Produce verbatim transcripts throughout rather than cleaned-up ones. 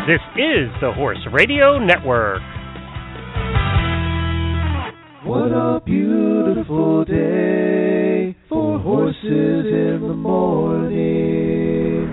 This is the Horse Radio Network. What a beautiful day for horses in the morning.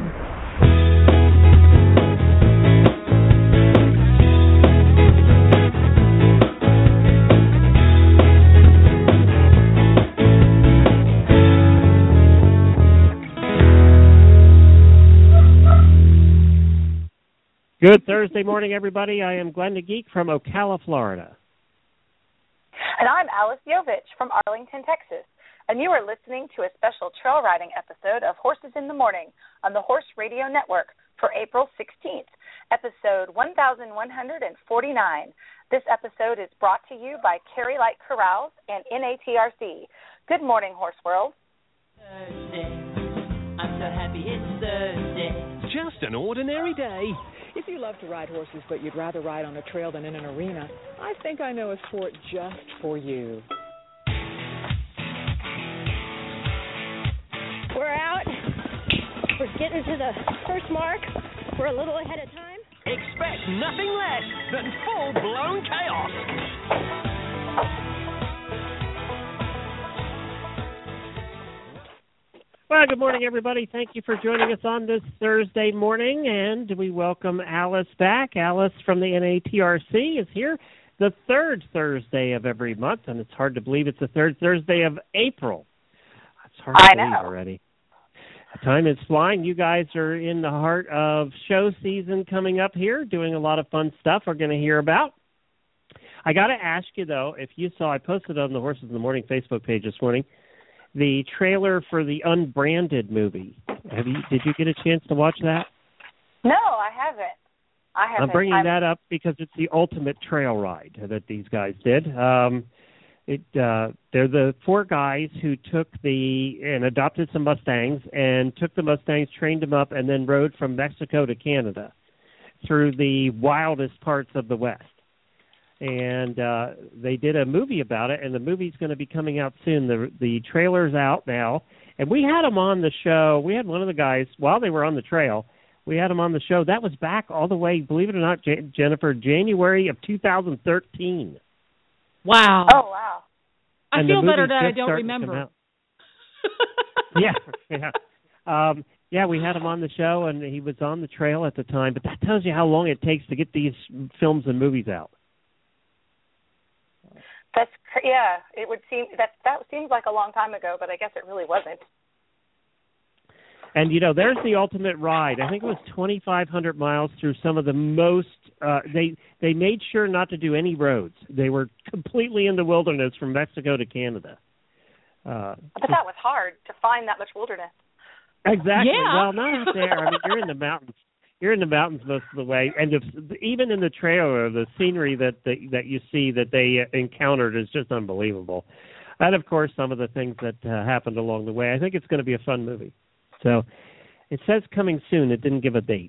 Good Thursday morning, everybody. I am Glenn the Geek from Ocala, Florida. And I'm Alice Yovich from Arlington, Texas. And you are listening to a special trail riding episode of Horses in the Morning on the Horse Radio Network for April sixteenth, episode one thousand one hundred forty-nine. This episode is brought to you by Carrie Light Corrals and N A T R C. Good morning, Horse World. Thursday. I'm so happy it's Thursday. Just an ordinary day. If you love to ride horses, but you'd rather ride on a trail than in an arena, I think I know a sport just for you. We're out. We're getting to the first mark. We're a little ahead of time. Expect nothing less than full-blown chaos. Well, good morning, everybody. Thank you for joining us on this Thursday morning, and we welcome Alice back. Alice from the N A T R C is here the third Thursday of every month, and it's hard to believe it's the third Thursday of April. It's hard to I believe know. already. Time is flying. You guys are in the heart of show season coming up here, doing a lot of fun stuff we're going to hear about. I got to ask you, though, if you saw, I posted on the Horses in the Morning Facebook page this morning, the trailer for the Unbranded movie. Have you? Did you get a chance to watch that? No, I haven't. I haven't. I'm bringing I'm... that up because it's the ultimate trail ride that these guys did. Um, it uh, they're the four guys who took the and adopted some Mustangs and took the Mustangs, trained them up, and then rode from Mexico to Canada through the wildest parts of the West. And uh, they did a movie about it, and the movie's going to be coming out soon. The the trailer's out now, and we had them on the show. We had one of the guys, while they were on the trail, we had them on the show. That was back all the way, believe it or not, J- Jennifer, January of two thousand thirteen. Wow. Oh, wow. I And feel the better movie's that I just don't starting to come remember. out. yeah, yeah. Um, yeah, we had him on the show, and he was on the trail at the time, but that tells you how long it takes to get these films and movies out. That's cr- yeah. It would seem that that seems like a long time ago, but I guess it really wasn't. And you know, there's the ultimate ride. I think it was twenty-five hundred miles through some of the most. Uh, they they made sure not to do any roads. They were completely in the wilderness from Mexico to Canada. Uh, But that was hard to find that much wilderness. exactly. Yeah. Well, not out there. I mean, you're in the mountains. You're in the mountains most of the way, and if, even in the trailer, the scenery that the, that you see that they encountered is just unbelievable. And of course, some of the things that uh, happened along the way. I think it's going to be a fun movie. So, it says coming soon. It didn't give a date.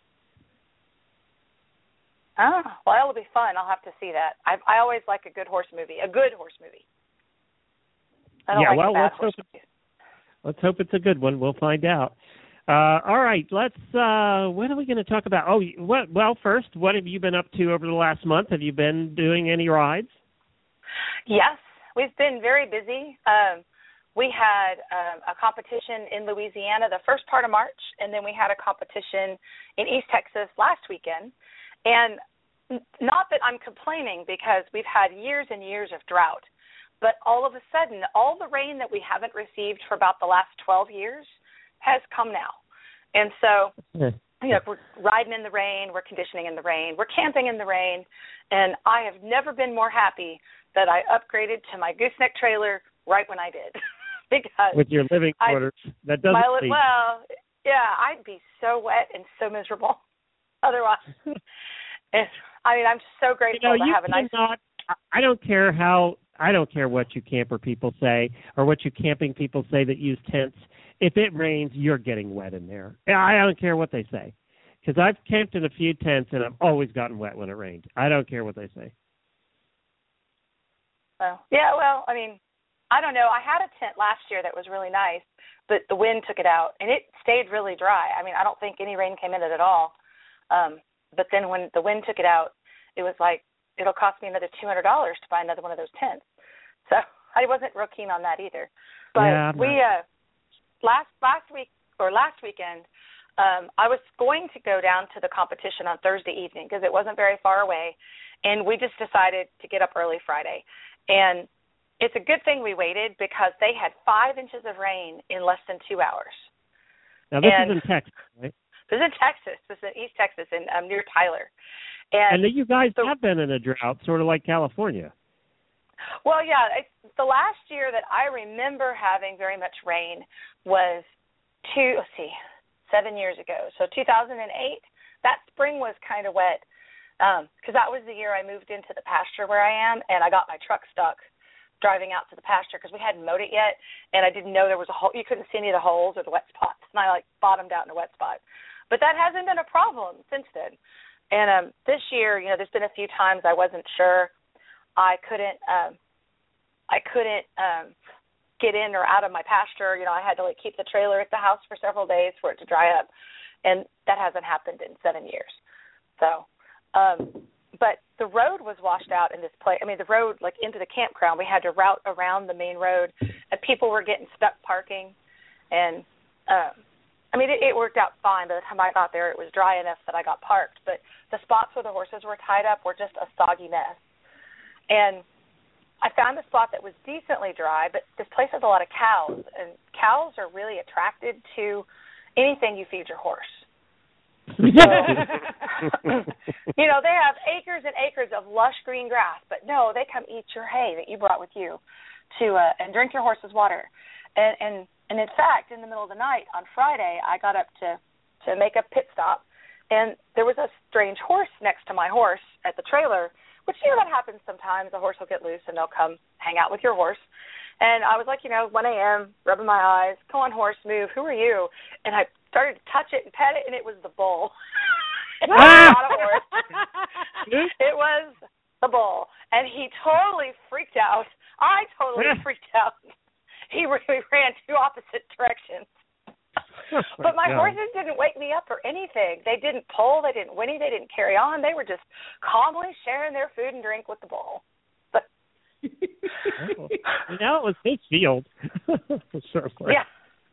Oh, well, it'll be fun. I'll have to see that. I I always like a good horse movie, a good horse movie. I don't yeah, like well, a bad let's horse hope. movie. Let's hope it's a good one. We'll find out. Uh, all right, let's. Uh, what are we going to talk about? Oh, what, well, first, what have you been up to over the last month? Have you been doing any rides? Yes, we've been very busy. Um, we had um, a competition in Louisiana the first part of March, and then we had a competition in East Texas last weekend. And n- not that I'm complaining, because we've had years and years of drought, but all of a sudden, all the rain that we haven't received for about the last twelve years has come now. And so, you know, we're riding in the rain, we're conditioning in the rain, we're camping in the rain, and I have never been more happy that I upgraded to my gooseneck trailer right when I did. Because with your living quarters, I, that doesn't my, leak. Well, yeah, I'd be so wet and so miserable otherwise. And, I mean, I'm so grateful you know, to you have a nice... Not, I don't care how, I don't care what you camper people say or what you camping people say that use tents. If it rains, you're getting wet in there. I don't care what they say. Because I've camped in a few tents, and I've always gotten wet when it rained. I don't care what they say. Well, yeah, well, I mean, I don't know. I had a tent last year that was really nice, but the wind took it out, and it stayed really dry. I mean, I don't think any rain came in it at all. Um, but then when the wind took it out, it was like, it'll cost me another two hundred dollars to buy another one of those tents. So I wasn't real keen on that either. But yeah, we, uh, last last week, or last weekend, um, I was going to go down to the competition on Thursday evening because it wasn't very far away, and we just decided to get up early Friday. And it's a good thing we waited because they had five inches of rain in less than two hours. Now, this and is in Texas, right? This is in Texas. This is in East Texas, in um, near Tyler. And, and you guys the, have been in a drought, sort of like California. Well, yeah. It's, the last year that I remember having very much rain was two, let's see, seven years ago. So two thousand eight, that spring was kind of wet because um, that was the year I moved into the pasture where I am, and I got my truck stuck driving out to the pasture because we hadn't mowed it yet, and I didn't know there was a hole. You couldn't see any of the holes or the wet spots, and I, like, bottomed out in a wet spot. But that hasn't been a problem since then. And um, this year, you know, there's been a few times I wasn't sure. I couldn't um, I couldn't um, get in or out of my pasture. You know, I had to, like, keep the trailer at the house for several days for it to dry up, and that hasn't happened in seven years. So, um, but the road was washed out in this place. I mean, the road, like, into the campground, we had to route around the main road, and people were getting stuck parking. And, um, I mean, it, it worked out fine. By the time I got there, it was dry enough that I got parked. But the spots where the horses were tied up were just a soggy mess. And I found a spot that was decently dry, but this place has a lot of cows, and cows are really attracted to anything you feed your horse. So, you know, they have acres and acres of lush green grass, but no, they come eat your hay that you brought with you to uh, and drink your horse's water. And, and and in fact, in the middle of the night on Friday, I got up to, to make a pit stop, and there was a strange horse next to my horse at the trailer, which, you know, that happens sometimes. The horse will get loose, and they'll come hang out with your horse. And I was like, you know, one a.m., rubbing my eyes, come on, horse, move, who are you? And I started to touch it and pet it, and it was the bull. It was not a horse. It was the bull. And he totally freaked out. I totally freaked out. He really ran two opposite directions. But my yeah. horses didn't wake me up or anything. They didn't pull. They didn't whinny. They didn't carry on. They were just calmly sharing their food and drink with the bull. But oh, now it was his field. Sure. Yeah.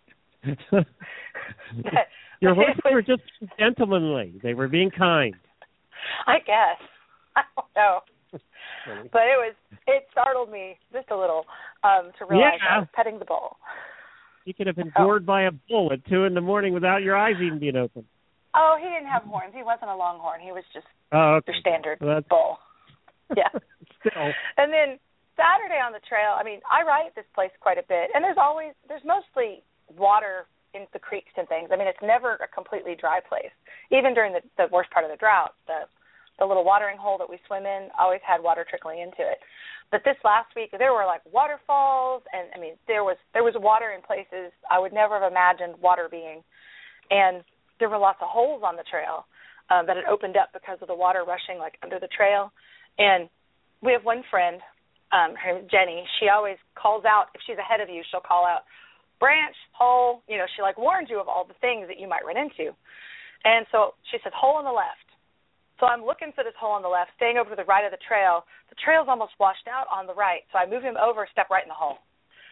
Your horses were just gentlemanly. They were being kind. I guess. I don't know. But it was it startled me just a little um, to realize yeah. I was petting the bull. You could have been gored oh. by a bull at two in the morning without your eyes even being open. Oh, he didn't have horns. He wasn't a longhorn. He was just oh, okay. your standard well, bull. Yeah. Still. And then Saturday on the trail, I mean, I ride this place quite a bit, and there's always there's mostly water in the creeks and things. I mean, it's never a completely dry place. Even during the, the worst part of the drought, the the little watering hole that we swim in always had water trickling into it. But this last week, there were like waterfalls, and I mean, there was there was water in places I would never have imagined water being, and there were lots of holes on the trail um, that had opened up because of the water rushing like under the trail. And we have one friend, um, her name is Jenny. She always calls out if she's ahead of you. She'll call out branch, hole. You know, she like warns you of all the things that you might run into. And so she says hole on the left. So I'm looking for this hole on the left, staying over to the right of the trail. The trail's almost washed out on the right, so I move him over, step right in the hole.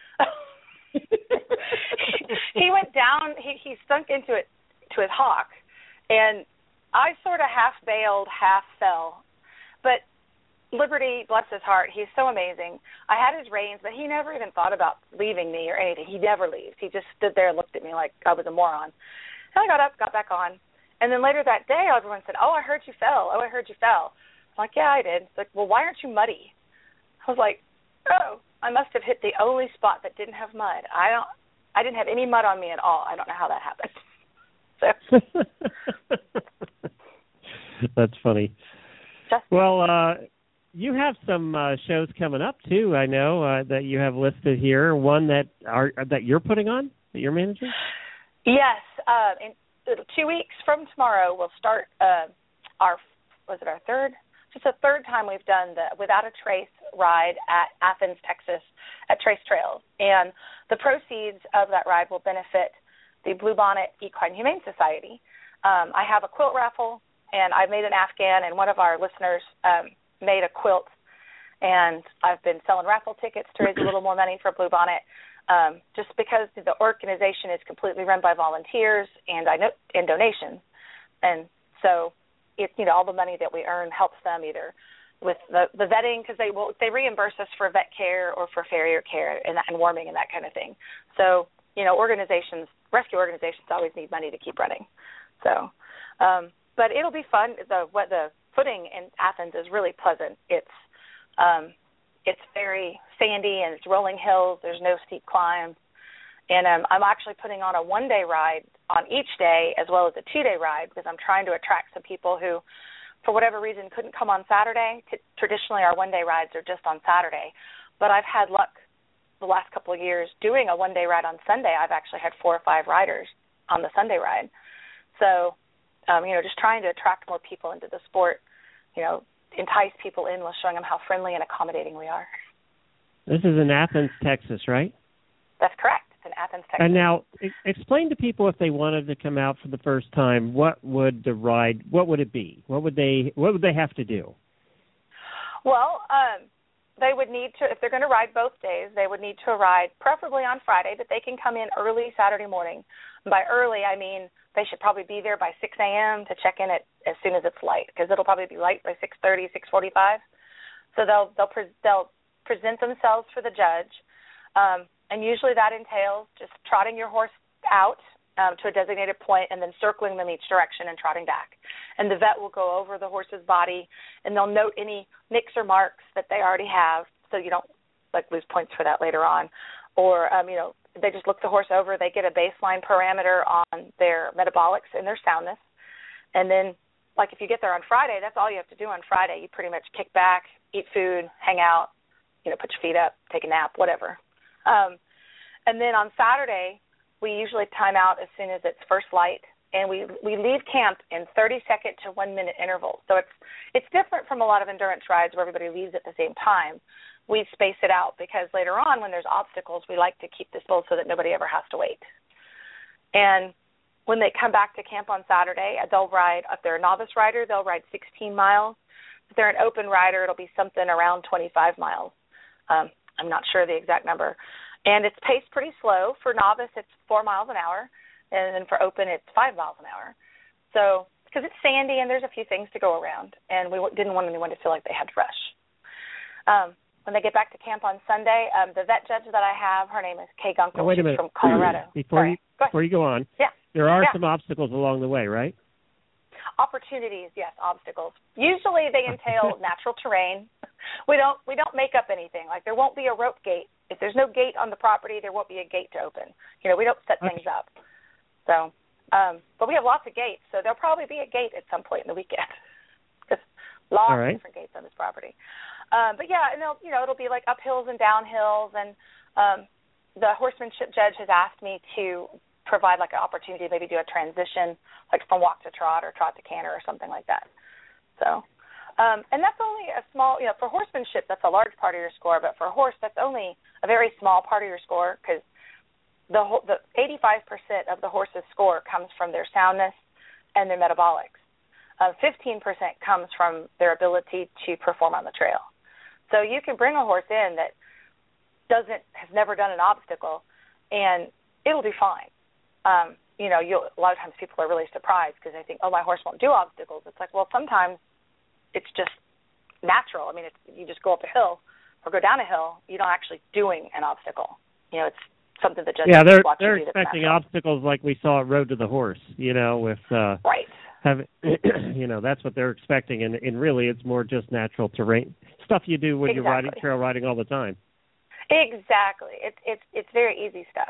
He went down, he, he sunk into it, to his hock, and I sort of half bailed, half fell. But Liberty, bless his heart, he's so amazing. I had his reins, but he never even thought about leaving me or anything. He never leaves. He just stood there and looked at me like I was a moron. And I got up, got back on. And then later that day, everyone said, oh, I heard you fell. Oh, I heard you fell. I'm like, yeah, I did. It's like, well, why aren't you muddy? I was like, oh, I must have hit the only spot that didn't have mud. I don't, I didn't have any mud on me at all. I don't know how that happened. So. That's funny. Just, well, uh, you have some uh, shows coming up, too, I know, uh, that you have listed here. One that are that you're putting on, that you're managing? Yes. Uh, in two weeks from tomorrow, we'll start uh, our, was it our third? Just the third time we've done the Without a Trace ride at Athens, Texas, at Trace Trails. And the proceeds of that ride will benefit the Bluebonnet Equine Humane Society. Um, I have a quilt raffle and I made an Afghan, and one of our listeners um, made a quilt, and I've been selling raffle tickets to raise a little more money for Bluebonnet, um, just because the organization is completely run by volunteers and I know, and donations, and so it you know all the money that we earn helps them either with the, the vetting, because they will they reimburse us for vet care or for farrier care and, and warming and that kind of thing. So you know organizations, rescue organizations, always need money to keep running. So, um, but it'll be fun. The what the footing in Athens is really pleasant. It's um, it's very sandy and it's rolling hills. There's no steep climbs, and um, I'm actually putting on a one-day ride on each day as well as a two-day ride because I'm trying to attract some people who, for whatever reason, couldn't come on Saturday. T- traditionally, our one-day rides are just on Saturday, but I've had luck the last couple of years doing a one-day ride on Sunday. I've actually had four or five riders on the Sunday ride. So, um, you know, just trying to attract more people into the sport, you know, entice people in with showing them how friendly and accommodating we are. This is in Athens, Texas, right? That's correct. It's in Athens, Texas. And now, e- explain to people if they wanted to come out for the first time, what would the ride, what would it be? What would they, what would they have to do? Well, um, they would need to, if they're going to ride both days, they would need to ride preferably on Friday, but they can come in early Saturday morning. And by early, I mean they should probably be there by six a.m. to check in at, as soon as it's light, because it'll probably be light by six thirty, six forty-five. So they'll they'll pre- they'll present themselves for the judge, um, and usually that entails just trotting your horse out um, to a designated point and then circling them each direction and trotting back. And the vet will go over the horse's body, and they'll note any nicks or marks that they already have, so you don't like lose points for that later on. Or um, you know, they just look the horse over. They get a baseline parameter on their metabolics and their soundness, and then like if you get there on Friday, that's all you have to do on Friday. You pretty much kick back, eat food, hang out, you know, put your feet up, take a nap, whatever. Um, and then on Saturday, we usually time out as soon as it's first light, and we we leave camp in thirty second to one minute intervals. So it's it's different from a lot of endurance rides where everybody leaves at the same time. We space it out because later on when there's obstacles, we like to keep this full so that nobody ever has to wait. And when they come back to camp on Saturday, they'll ride, if they're a novice rider, they'll ride sixteen miles. If they're an open rider, it'll be something around twenty-five miles. Um, I'm not sure the exact number. And it's paced pretty slow. For novice, it's four miles an hour, and then for open, it's five miles an hour. So, because it's sandy and there's a few things to go around, and we didn't want anyone to feel like they had to rush. Um, when they get back to camp on Sunday, um, the vet judge that I have, her name is Kay Gunkel. Oh, wait a minute. She's from Colorado. Before Sorry. you Go before you go on, yeah. there are yeah. some obstacles along the way, right? Opportunities, yes, obstacles. Usually they entail natural terrain. We don't we don't make up anything. Like there won't be a rope gate. If there's no gate on the property, there won't be a gate to open. You know, we don't set things up. So, um, but we have lots of gates, so there'll probably be a gate at some point in the weekend. Because lots All right. of different gates on this property. Um, but yeah, and they'll, you know, it'll be like uphills and downhills, and um, the horsemanship judge has asked me to provide like an opportunity to maybe do a transition, like from walk to trot or trot to canter or something like that. So, um, and that's only a small, you know, for horsemanship, that's a large part of your score, but for a horse, that's only a very small part of your score because the, the eighty-five percent of the horse's score comes from their soundness and their metabolics. Uh, fifteen percent comes from their ability to perform on the trail. So you can bring a horse in that doesn't has never done an obstacle, and it'll be fine. Um, you know, you'll, a lot of times people are really surprised because they think, oh, my horse won't do obstacles. It's like, well, sometimes it's just natural. I mean, it's, you just go up a hill or go down a hill. You're not actually doing an obstacle. You know, it's something the judges yeah, they're watch they're you do expecting natural. obstacles like we saw at Road to the Horse. You know, with uh, right. Have, you know, that's what they're expecting, and, and really it's more just natural terrain stuff you do when exactly. you're riding trail riding all the time. Exactly. It's it's it's very easy stuff.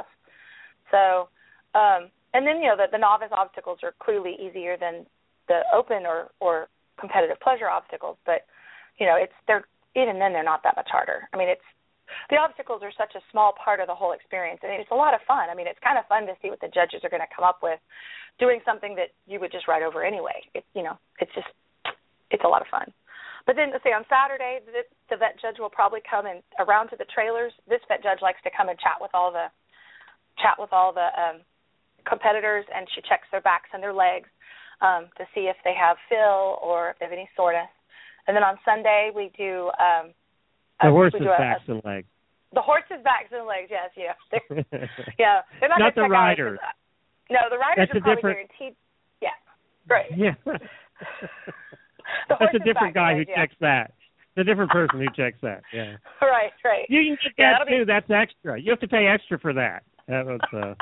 So, um, and then you know the, the novice obstacles are clearly easier than the open or, or competitive pleasure obstacles, but you know it's they're even then they're not that much harder. I mean, it's the obstacles are such a small part of the whole experience, and it's a lot of fun. I mean, it's kind of fun to see what the judges are going to come up with, doing something that you would just ride over anyway. It, you know, it's just it's a lot of fun. But then, let's say on Saturday, the, the vet judge will probably come and around to the trailers. This vet judge likes to come and chat with all the chat with all the um, competitors, and she checks their backs and their legs. um, to see if they have fill or if they have any soreness. And then on Sunday we do um, the uh, horses' we do a, backs a, and legs. The horses' backs and legs, yes, yeah, they're, yeah. They're not, not the check riders. Out, no, the riders That's are probably different... guaranteed. Yeah, right. Yeah. That's a different guy who yeah. checks that. It's a different person who checks that. Yeah. Right, right. You can get yeah, that too. Be... That's extra. You have to pay extra for that. That was. Uh...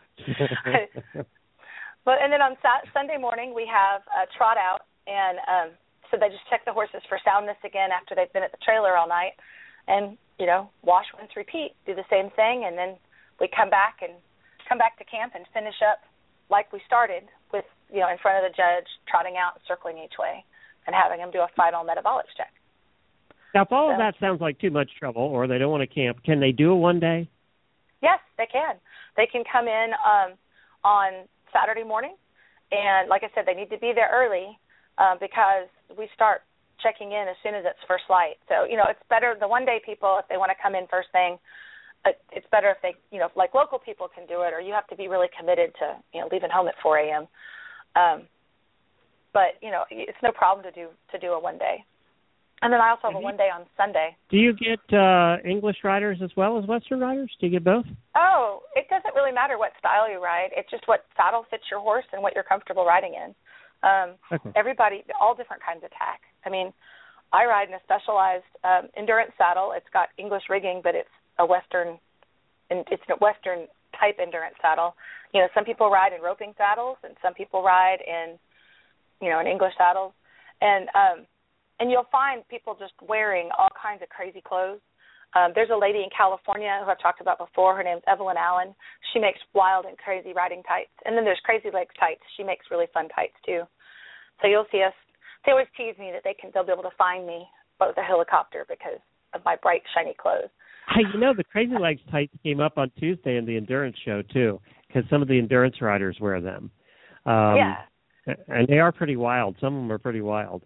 But and then on Sa- Sunday morning we have a trot out, and um, so they just check the horses for soundness again after they've been at the trailer all night, and you know wash, rinse, repeat, do the same thing, and then we come back and come back to camp and finish up like we started with you know in front of the judge, trotting out and circling each way, and having them do a final metabolics check. Now, if all so, of that sounds like too much trouble, or they don't want to camp, can they do it one day? Yes, they can. They can come in um, on Saturday morning, and like I said, they need to be there early uh, because we start checking in as soon as it's first light. So, you know, it's better, the one-day people, if they want to come in first thing, it's better if they, you know, like local people can do it, or you have to be really committed to, you know, leaving home at four a.m. Um, but, you know, it's no problem to do to do a one-day. And then I also have a one-day on Sunday. Do you get uh, English riders as well as Western riders? Do you get both? Oh, it doesn't really matter what style you ride. It's just what saddle fits your horse and what you're comfortable riding in. Um, okay. Everybody, all different kinds of tack. I mean, I ride in a specialized um, endurance saddle. It's got English rigging, but it's a Western, it's a Western type endurance saddle. You know, some people ride in roping saddles, and some people ride in, you know, in English saddles, and um, And you'll find people just wearing all kinds of crazy clothes. Um, there's a lady in California who I've talked about before. Her name's Evelyn Allen. She makes wild and crazy riding tights. And then there's Crazy Legs tights. She makes really fun tights, too. So you'll see us. They always tease me that they can, they'll be able to find me with a helicopter because of my bright, shiny clothes. Hey, you know, the Crazy Legs tights came up on Tuesday in the endurance show, too, because some of the endurance riders wear them. Um, yeah. And they are pretty wild. Some of them are pretty wild.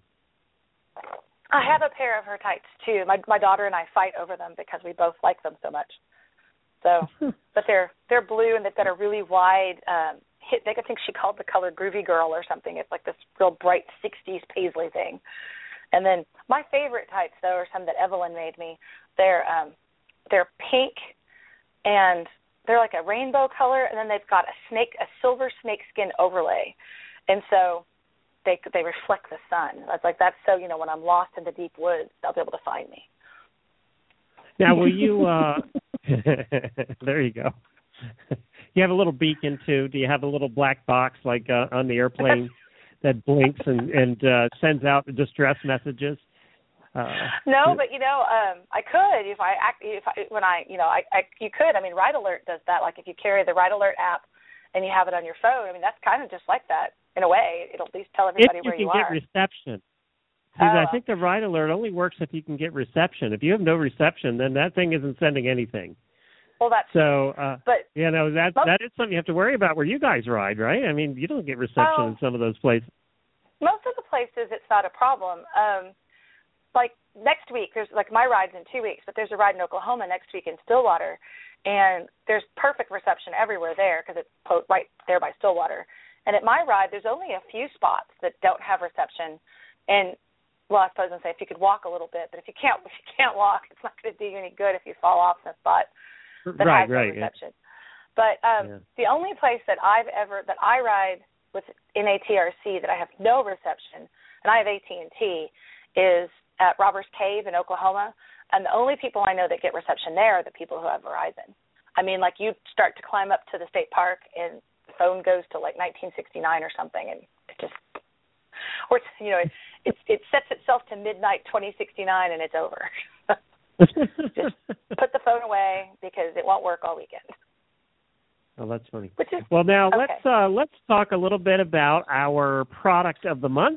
I have a pair of her tights too. My my daughter and I fight over them because we both like them so much. So, but they're they're blue and they've got a really wide um, hit. I think she called the color Groovy Girl or something. It's like this real bright sixties paisley thing. And then my favorite tights though are some that Evelyn made me. They're um, they're pink and they're like a rainbow color, and then they've got a snake a silver snakeskin overlay, and so. They they reflect the sun. It's like that's so you know when I'm lost in the deep woods, they'll be able to find me. Now, will you? Uh, there you go. You have a little beacon too. Do you have a little black box like uh, on the airplane that blinks and and uh, sends out distress messages? Uh, no, but you know, um, I could if I act if I, when I you know I, I you could. I mean, Ride Alert does that. Like if you carry the Ride Alert app and you have it on your phone, I mean that's kind of just like that. In a way, it'll at least tell everybody if you where you you can are. Get reception. See, oh. I think the Ride Alert only works if you can get reception. If you have no reception, then that thing isn't sending anything. Well, that's so. Uh, but you know that most, that is something you have to worry about where you guys ride, right? I mean, you don't get reception oh, in some of those places. Most of the places, it's not a problem. Um, like next week, there's like my ride's in two weeks, but there's a ride in Oklahoma next week in Stillwater, and there's perfect reception everywhere there because it's right there by Stillwater. And at my ride, there's only a few spots that don't have reception. And, well, I suppose I'd say if you could walk a little bit, but if you can't if you can't walk, it's not going to do you any good if you fall off in a spot that right, has right, no reception. Yeah. But um, yeah. the only place that I've ever, that I ride with N A T R C that I have no reception, and I have A T and T, is at Robbers Cave in Oklahoma. And the only people I know that get reception there are the people who have Verizon. I mean, like you start to climb up to the state park and phone goes to like nineteen sixty-nine or something, and it just, or it's, you know, it, it it sets itself to midnight twenty sixty-nine, and it's over. Just put the phone away because it won't work all weekend. Oh, that's funny. Which is, well, now okay. let's uh, let's talk a little bit about our product of the month,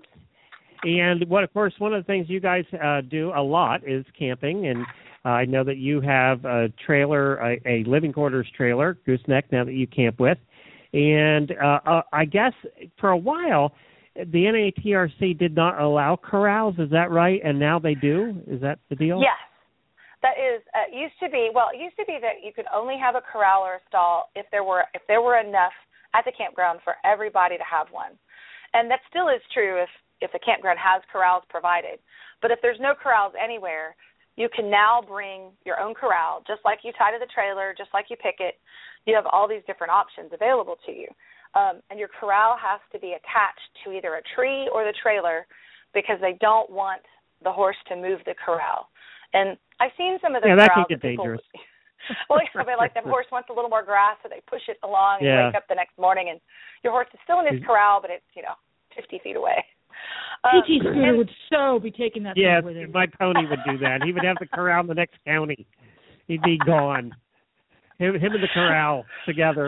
and what, of course, one of the things you guys uh, do a lot is camping, and uh, I know that you have a trailer, a, a living quarters trailer, Gooseneck, now that you camp with. And uh, uh, I guess for a while, the N A T R C did not allow corrals. Is that right? And now they do? Is that the deal? Yes. That is, uh, used to be, well, it used to be that you could only have a corral or a stall if there were if there were enough at the campground for everybody to have one. and that still is true if, if the campground has corrals provided. But if there's no corrals anywhere, you can now bring your own corral, just like you tie to the trailer, just like you pick it. You have all these different options available to you. Um, and your corral has to be attached to either a tree or the trailer because they don't want the horse to move the corral. And I've seen some of the yeah, that corrals can get people, dangerous. well, yeah, but like the horse wants a little more grass, so they push it along and yeah. wake up the next morning, and your horse is still in his corral, but it's, you know, fifty feet away. Um, P T and, Scooter would so be taking that yeah, with him. my pony would do that. He would have the corral in the next county. He'd be gone. Him, him and the corral together.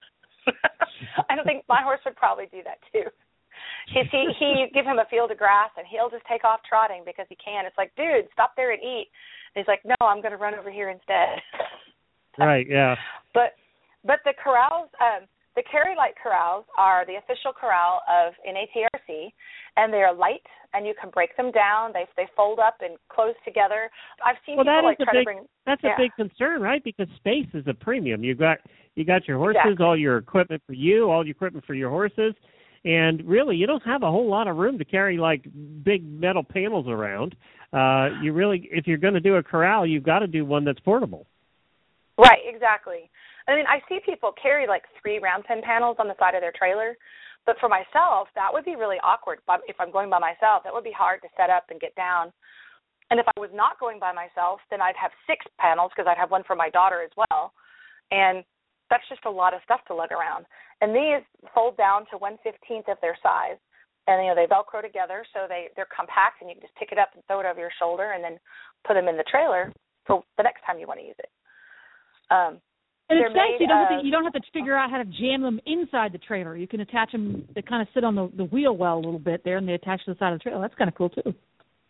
I don't think my horse would probably do that too. He, he he give him a field of grass and he'll just take off trotting because he can. It's like, dude, stop there and eat. And he's like, no, I'm going to run over here instead. Right. Yeah. But but the corrals, um, the Carry Light corrals are the official corral of N A T R C, and they are light, and you can break them down. They they fold up and close together. I've seen well, people that like is try a big, to bring. That's yeah. a big concern, right? Because space is a premium. You got you got your horses, exactly. all your equipment for you, all your equipment for your horses, and really you don't have a whole lot of room to carry like big metal panels around. Uh, you really, if you're going to do a corral, you've got to do one that's portable. Right. Exactly. I mean, I see people carry like three round pen panels on the side of their trailer, but for myself, that would be really awkward. If I'm going by myself, that would be hard to set up and get down. And if I was not going by myself, then I'd have six panels because I'd have one for my daughter as well. And that's just a lot of stuff to lug around. And these fold down to one fifteenth of their size. And, you know, they Velcro together, so they, they're compact, and you can just pick it up and throw it over your shoulder and then put them in the trailer for the next time you want to use it. Um, and it's nice you don't, uh, have to, you don't have to figure out how to jam them inside the trailer. You can attach them, they kind of sit on the, the wheel well a little bit there, and they attach to the side of the trailer. That's kind of cool, too.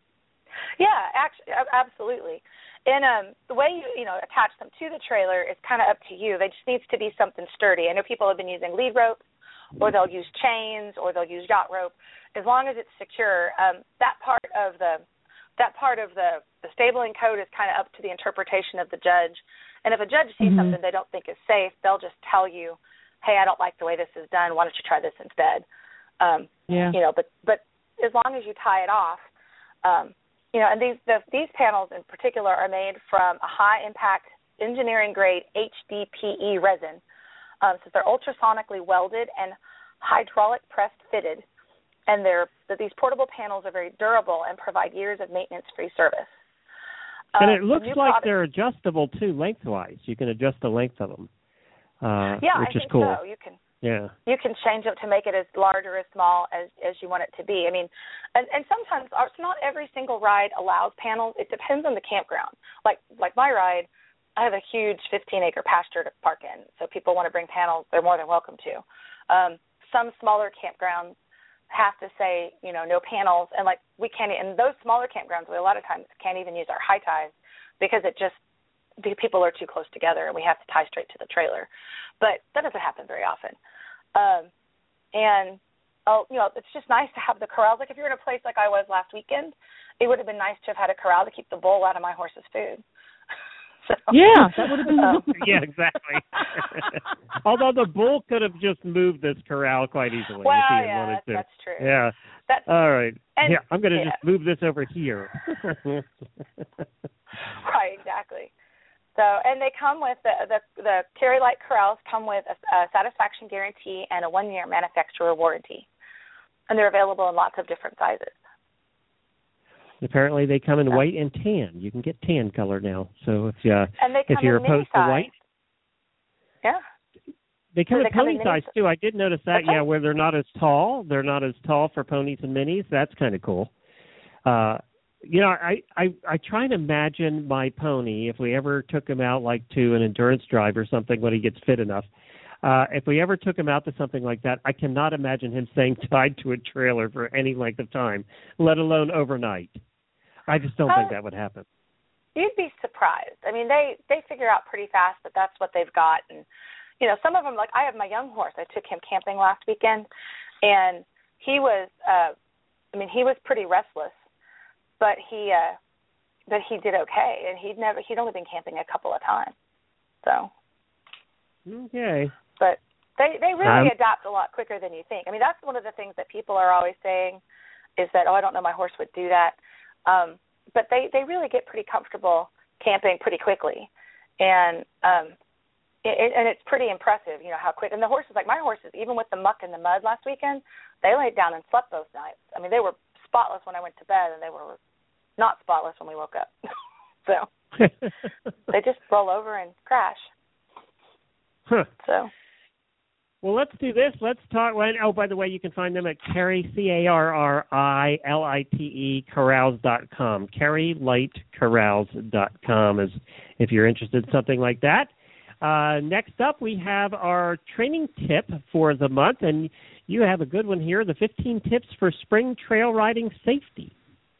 Yeah, actually, absolutely. And um, the way you, you know, attach them to the trailer is kind of up to you. They just needs to be something sturdy. I know people have been using lead ropes, or they'll use chains, or they'll use yacht rope. As long as it's secure, um, that part of the that part of the, the stabling code is kind of up to the interpretation of the judge. And if a judge sees mm-hmm. something they don't think is safe, they'll just tell you, hey, I don't like the way this is done. Why don't you try this instead? Um, yeah. You know, but but as long as you tie it off, um, you know, and these the, these panels in particular are made from a high impact engineering grade H D P E resin. Um, so they're ultrasonically welded and hydraulic pressed fitted, and they're that these portable panels are very durable and provide years of maintenance free service. And um, it looks like product, they're adjustable too, lengthwise. You can adjust the length of them, uh, yeah, which I is think cool. So. You can yeah you can change it to make it as large or as small as as you want it to be. I mean, and and sometimes it's not every single ride allows panels. It depends on the campground. Like like my ride, I have a huge fifteen acre pasture to park in, so people want to bring panels, they're more than welcome to. Um, some smaller campgrounds have to say, you know, no panels, and like we can't, and those smaller campgrounds, we a lot of times can't even use our high ties because it just, the people are too close together and we have to tie straight to the trailer. But that doesn't happen very often. Um, and, oh, you know, it's just nice to have the corrals. Like if you're in a place like I was last weekend, it would have been nice to have had a corral to keep the bull out of my horse's food. So, yeah, that would have been. Um, yeah, exactly. Although the bull could have just moved this corral quite easily well, if he had yeah, wanted that's, to. that's true. Yeah. That's, all right. and, yeah, I'm going to yeah. just move this over here. Right, exactly. So, and they come with the the, the Carry Light corrals come with a, a satisfaction guarantee and a one year manufacturer warranty, and they're available in lots of different sizes. Apparently, they come in white and tan. You can get tan color now. So if uh, and they come if you're in opposed mini to white, yeah, they come so in they come pony in size mini- too. I did notice that. That's Yeah, right. where they're not as tall. They're not as tall for ponies and minis. That's kind of cool. Uh, you know, I, I I try to imagine my pony if we ever took him out like to an endurance drive or something when he gets fit enough. Uh, if we ever took him out to something like that, I cannot imagine him staying tied to a trailer for any length of time, let alone overnight. I just don't uh, think that would happen. You'd be surprised. I mean, they, they figure out pretty fast that that's what they've got. And, you know, some of them, like I have my young horse. I took him camping last weekend, and he was, uh, I mean, he was pretty restless, but he, uh, but he did okay. And he'd never, he'd only been camping a couple of times. So. Okay. But, They they really um, adapt a lot quicker than you think. I mean, that's one of the things that people are always saying is that, oh, I don't know my horse would do that. Um, but they, they really get pretty comfortable camping pretty quickly. And um, it, and it's pretty impressive, you know, how quick. And the horses, like my horses, even with the muck and the mud last weekend, they laid down and slept both nights. I mean, they were spotless when I went to bed, and they were not spotless when we woke up. So they just roll over and crash. Huh. So. Well, let's do this. Let's talk. Oh, by the way, you can find them at Carrie, C A R R I L I T E, corrals dot com. Carrie Light Corrals dot com is if you're interested in something like that. Uh, next up, we have our training tip for the month, and you have a good one here, the fifteen tips for spring trail riding safety.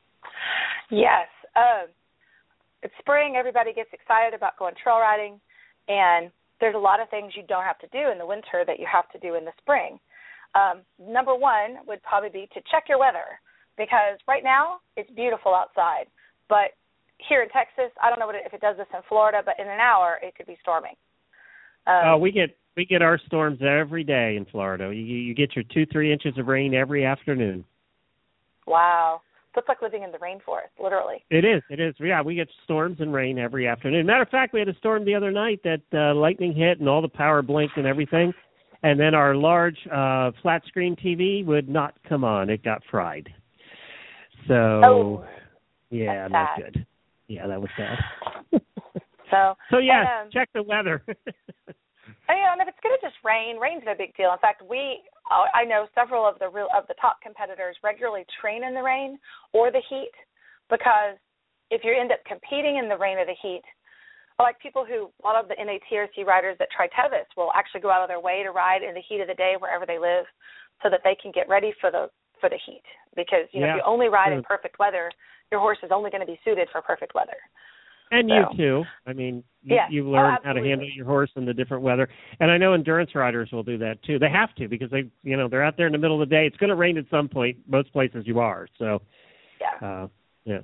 Yes. Uh, it's spring. Everybody gets excited about going trail riding, and there's a lot of things you don't have to do in the winter that you have to do in the spring. Um, number one would probably be to check your weather, because right now it's beautiful outside. But here in Texas, I don't know what it, if it does this in Florida, but in an hour it could be storming. Um, uh, we get we get our storms every day in Florida. You, you get your two, three inches of rain every afternoon. Wow. So it's like living in the rainforest, literally. It is. It is. Yeah, we get storms and rain every afternoon. Matter of fact, we had a storm the other night that uh, lightning hit and all the power blinked and everything. And then our large uh, flat screen T V would not come on. It got fried. So, oh, yeah, not good. Yeah, that was sad. so, so yeah, and, um, check the weather. You know, and if it's going to just rain, rain's no big deal. In fact, we, I know several of the real of the top competitors regularly train in the rain or the heat, because if you end up competing in the rain or the heat, like people who, a lot of the N A T R C riders that try Tevis will actually go out of their way to ride in the heat of the day wherever they live, so that they can get ready for the for the heat. Because you know, yeah. if you only ride in perfect weather, your horse is only going to be suited for perfect weather. And so. you too. I mean, you, yeah. you learn oh, how to handle your horse in the different weather. And I know endurance riders will do that too. They have to, because they, you know, they're out there in the middle of the day. It's going to rain at some point, most places you are. So, yeah. Uh, yeah.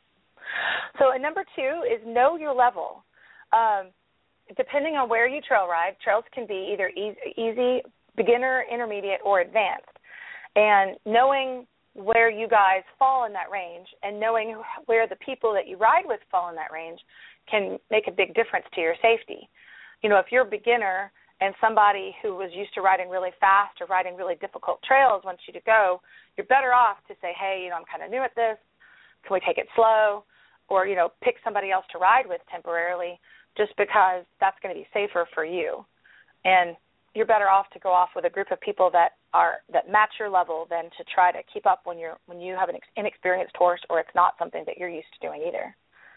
So, and number two is know your level. Um, depending on where you trail ride, trails can be either easy, easy, beginner, intermediate, or advanced. And knowing where you guys fall in that range and knowing where the people that you ride with fall in that range can make a big difference to your safety. You know, if you're a beginner and somebody who was used to riding really fast or riding really difficult trails wants you to go, you're better off to say, hey, you know, I'm kind of new at this. Can we take it slow? Or, you know, pick somebody else to ride with temporarily, just because that's going to be safer for you. And you're better off to go off with a group of people that are that match your level than to try to keep up when you're when you have an inexperienced horse or it's not something that you're used to doing either.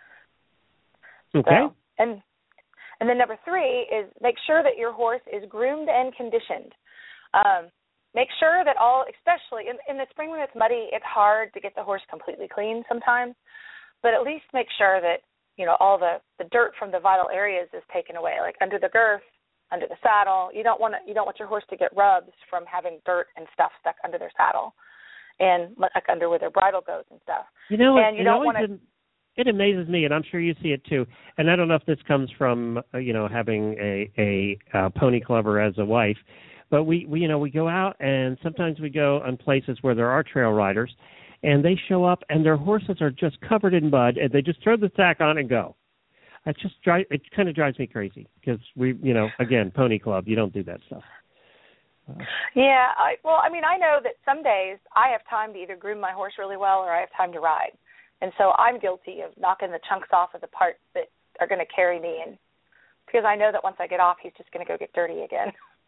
Okay. So, and and then number three is make sure that your horse is groomed and conditioned. Um, make sure that all, especially in, in the spring when it's muddy, it's hard to get the horse completely clean sometimes, but at least make sure that, you know, all the, the dirt from the vital areas is taken away, like under the girth, under the saddle. You don't want to, you don't want your horse to get rubs from having dirt and stuff stuck under their saddle, and like under where their bridle goes and stuff. You know, and it, you it don't always want to. It amazes me, and I'm sure you see it too. And I don't know if this comes from, uh, you know, having a a uh, pony clubber as a wife, but we, we, you know, we go out and sometimes we go on places where there are trail riders, and they show up and their horses are just covered in mud, and they just throw the sack on and go. It just drive, it kind of drives me crazy, because we, you know, again, pony club, you don't do that stuff. Uh, yeah, I, well, I mean, I know that some days I have time to either groom my horse really well or I have time to ride. And so I'm guilty of knocking the chunks off of the parts that are going to carry me in, because I know that once I get off, he's just going to go get dirty again.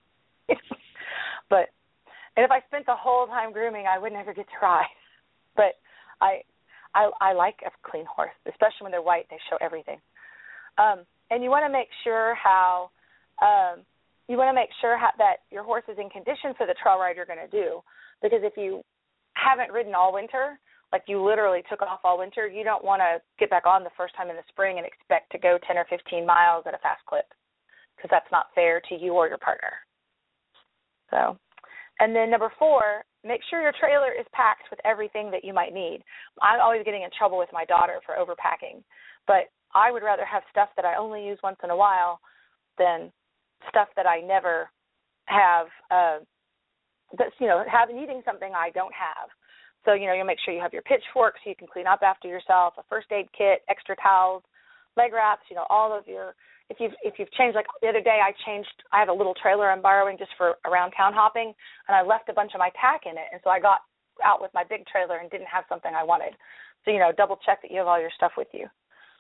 But, and if I spent the whole time grooming, I would never get to ride. But I, I, I like a clean horse, especially when they're white. They show everything. Um, and you want to make sure how, um, you want to make sure how, that your horse is in condition for the trail ride you're going to do. Because if you haven't ridden all winter, like you literally took off all winter, you don't want to get back on the first time in the spring and expect to go ten or fifteen miles at a fast clip, because that's not fair to you or your partner. So, and then number four, make sure your trailer is packed with everything that you might need. I'm always getting in trouble with my daughter for overpacking, but I would rather have stuff that I only use once in a while than stuff that I never have, uh, that's, you know, have needing something I don't have. So, you know, you'll make sure you have your pitchfork so you can clean up after yourself, a first aid kit, extra towels, leg wraps, you know, all of your, if you've, if you've changed, like the other day I changed, I have a little trailer I'm borrowing just for around town hopping, and I left a bunch of my tack in it, and so I got out with my big trailer and didn't have something I wanted. So, you know, double check that you have all your stuff with you.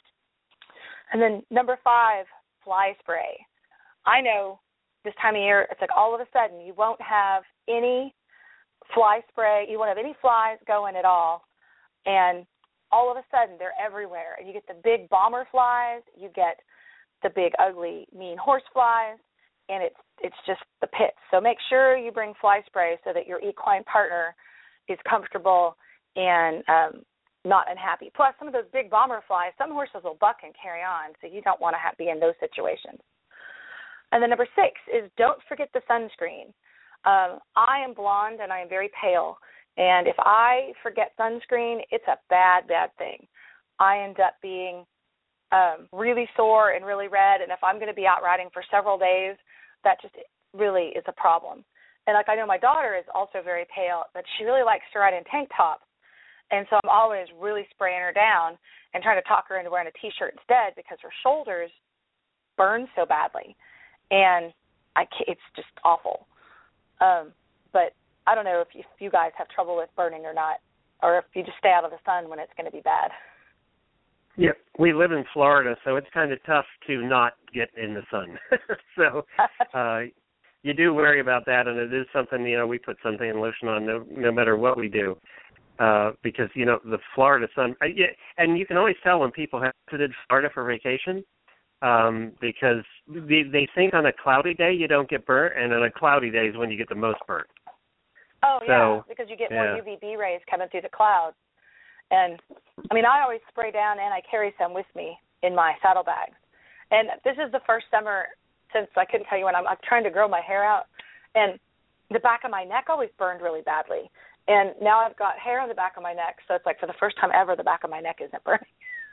And then number five, fly spray. I know this time of year, it's like all of a sudden you won't have any fly spray, you won't have any flies going at all, and all of a sudden they're everywhere. And you get the big bomber flies, you get the big ugly mean horse flies, and it's it's just the pits. So make sure you bring fly spray so that your equine partner is comfortable and um, not unhappy. Plus, some of those big bomber flies, some horses will buck and carry on, so you don't want to have, be in those situations. And then number six is don't forget the sunscreen. Um, I am blonde and I am very pale, and if I forget sunscreen, it's a bad, bad thing. I end up being um, really sore and really red, and if I'm going to be out riding for several days, that just really is a problem. And like I know my daughter is also very pale, but she really likes to ride in tank tops, and so I'm always really spraying her down and trying to talk her into wearing a T-shirt instead because her shoulders burn so badly, and I can't, it's just awful. Um, but I don't know if you, if you guys have trouble with burning or not, or if you just stay out of the sun when it's going to be bad. Yeah, we live in Florida, so it's kind of tough to not get in the sun. so uh, you do worry about that, and it is something, you know, we put something in lotion on no, no matter what we do, uh, because, you know, the Florida sun, uh, yeah, and you can always tell when people have visited Florida for vacation, Um, because they, they think on a cloudy day you don't get burnt, and on a cloudy day is when you get the most burnt. Oh, so, yeah, because you get yeah. more U V B rays coming through the clouds. And, I mean, I always spray down, and I carry some with me in my saddlebags. And this is the first summer since I couldn't tell you when I'm, I'm trying to grow my hair out, and the back of my neck always burned really badly. And now I've got hair on the back of my neck, so it's like for the first time ever the back of my neck isn't burning.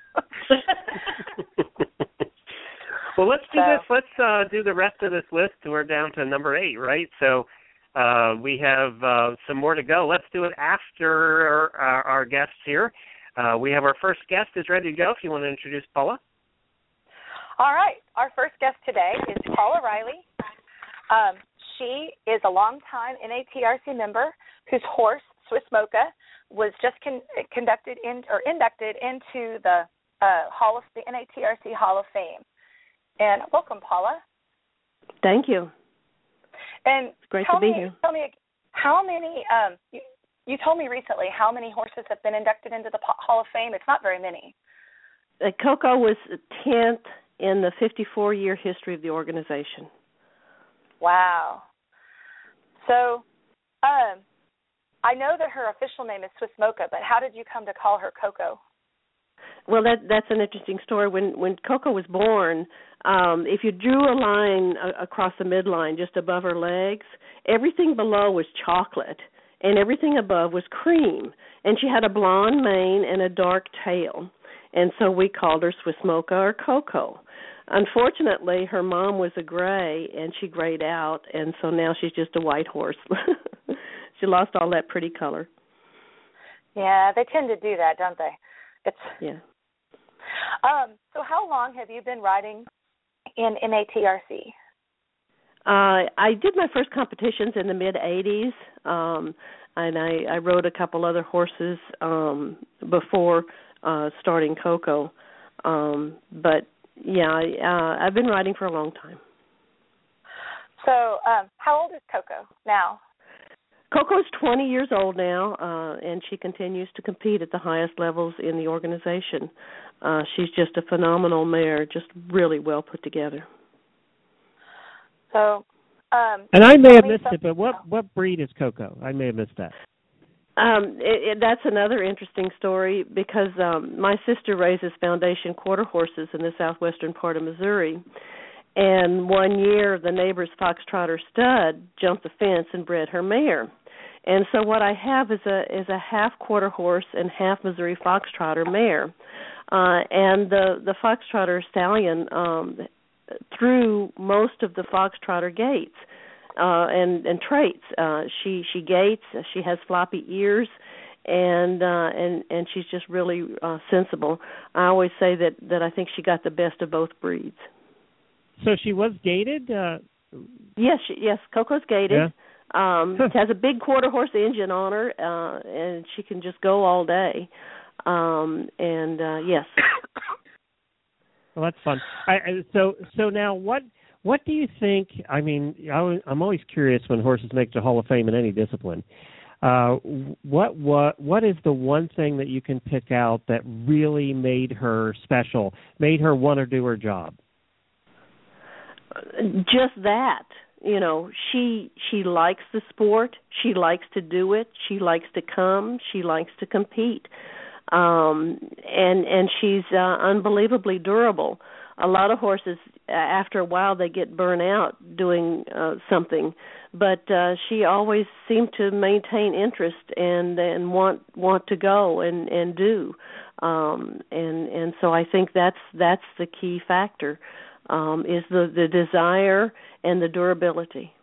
Well, let's do so. this. Let's uh, do the rest of this list. We're down to number eight, right? So uh, we have uh, some more to go. Let's do it after our, our guests here. Uh, we have our first guest is ready to go. If you want to introduce Paula. All right. Our first guest today is Paula Riley. Um, she is a longtime N A T R C member whose horse, Swiss Mocha, was just con- conducted in or inducted into the uh, Hall of the N A T R C Hall of Fame. And welcome, Paula. Thank you. And it's great tell to be me, here. Tell me, how many? Um, you, you told me recently how many horses have been inducted into the Hall of Fame. It's not very many. Uh, Coco was tenth in the fifty-four year history of the organization. Wow. So, um, I know that her official name is Swiss Mocha, but how did you come to call her Coco? Well, that that's an interesting story. When when Coco was born, um, if you drew a line a, across the midline just above her legs, everything below was chocolate, and everything above was cream. And she had a blonde mane and a dark tail, and so we called her Swiss Mocha or Coco. Unfortunately, her mom was a gray, and she grayed out, and so now she's just a white horse. She lost all that pretty color. Yeah, they tend to do that, don't they? It's yeah. Um, so how long have you been riding in N A T R C? Uh, I did my first competitions in the mid eighties, um, and I, I rode a couple other horses um, before uh, starting Coco. Um, but, yeah, I, uh, I've been riding for a long time. So um, how old is Coco now? Coco's twenty years old now, uh, and she continues to compete at the highest levels in the organization. Uh, she's just a phenomenal mare, just really well put together. So, um, and I may have missed it, but what, what breed is Coco? I may have missed that. Um, it, it, that's another interesting story because um, my sister raises foundation quarter horses in the southwestern part of Missouri. And one year, the neighbor's foxtrotter stud jumped the fence and bred her mare. And so what I have is a is a half quarter horse and half Missouri foxtrotter mare. Uh, and the the foxtrotter stallion um, threw most of the foxtrotter gates. uh, and and traits. Uh, she she gaits. She has floppy ears. And uh, and and she's just really uh, sensible. I always say that, that I think she got the best of both breeds. So she was gaited. Uh... Yes, she, yes, Coco's gaited. Yeah. Um, has a big quarter horse engine on her, uh, and she can just go all day. Um, and uh, yes. Well, that's fun. I, I, so so now what what do you think? I mean, I, I'm always curious when horses make the Hall of Fame in any discipline. Uh, what what what is the one thing that you can pick out that really made her special, made her want to do her job? Just that, you know, she she likes the sport. She likes to do it. She likes to come. She likes to compete, um, and and she's uh, unbelievably durable. A lot of horses, after a while, they get burnt out doing uh, something. But uh, she always seemed to maintain interest and and want want to go and and do, um, and and so I think that's that's the key factor, um, is the, the desire and the durability.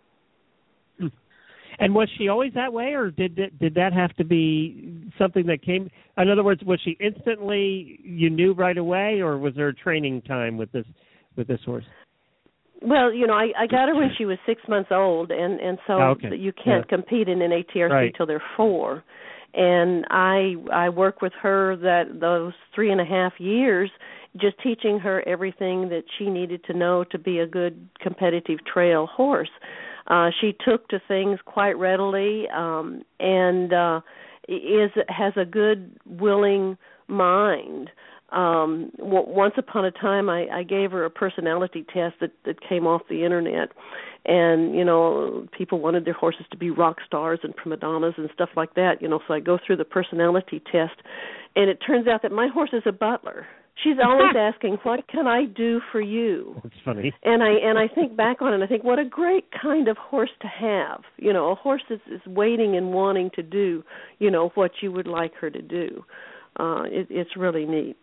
And was she always that way, or did did that have to be something that came? In other words, was she instantly, you knew right away, or was there a training time with this with this horse? Well, you know, I, I got her when she was six months old, and, and so oh, okay. you can't yeah. compete in an A T R C right. till they're four. And I I work with her that those three and a half years, just teaching her everything that she needed to know to be a good competitive trail horse. Uh, she took to things quite readily, um, and uh, is has a good, willing mind. Um, w- once upon a time, I, I gave her a personality test that, that came off the internet, and you know, people wanted their horses to be rock stars and prima donnas and stuff like that. You know, so I go through the personality test, and it turns out that my horse is a butler. She's always asking, "What can I do for you?" That's funny. And I and I think back on it, and I think, what a great kind of horse to have. You know, a horse is, is waiting and wanting to do, you know, what you would like her to do. Uh, it, it's really neat.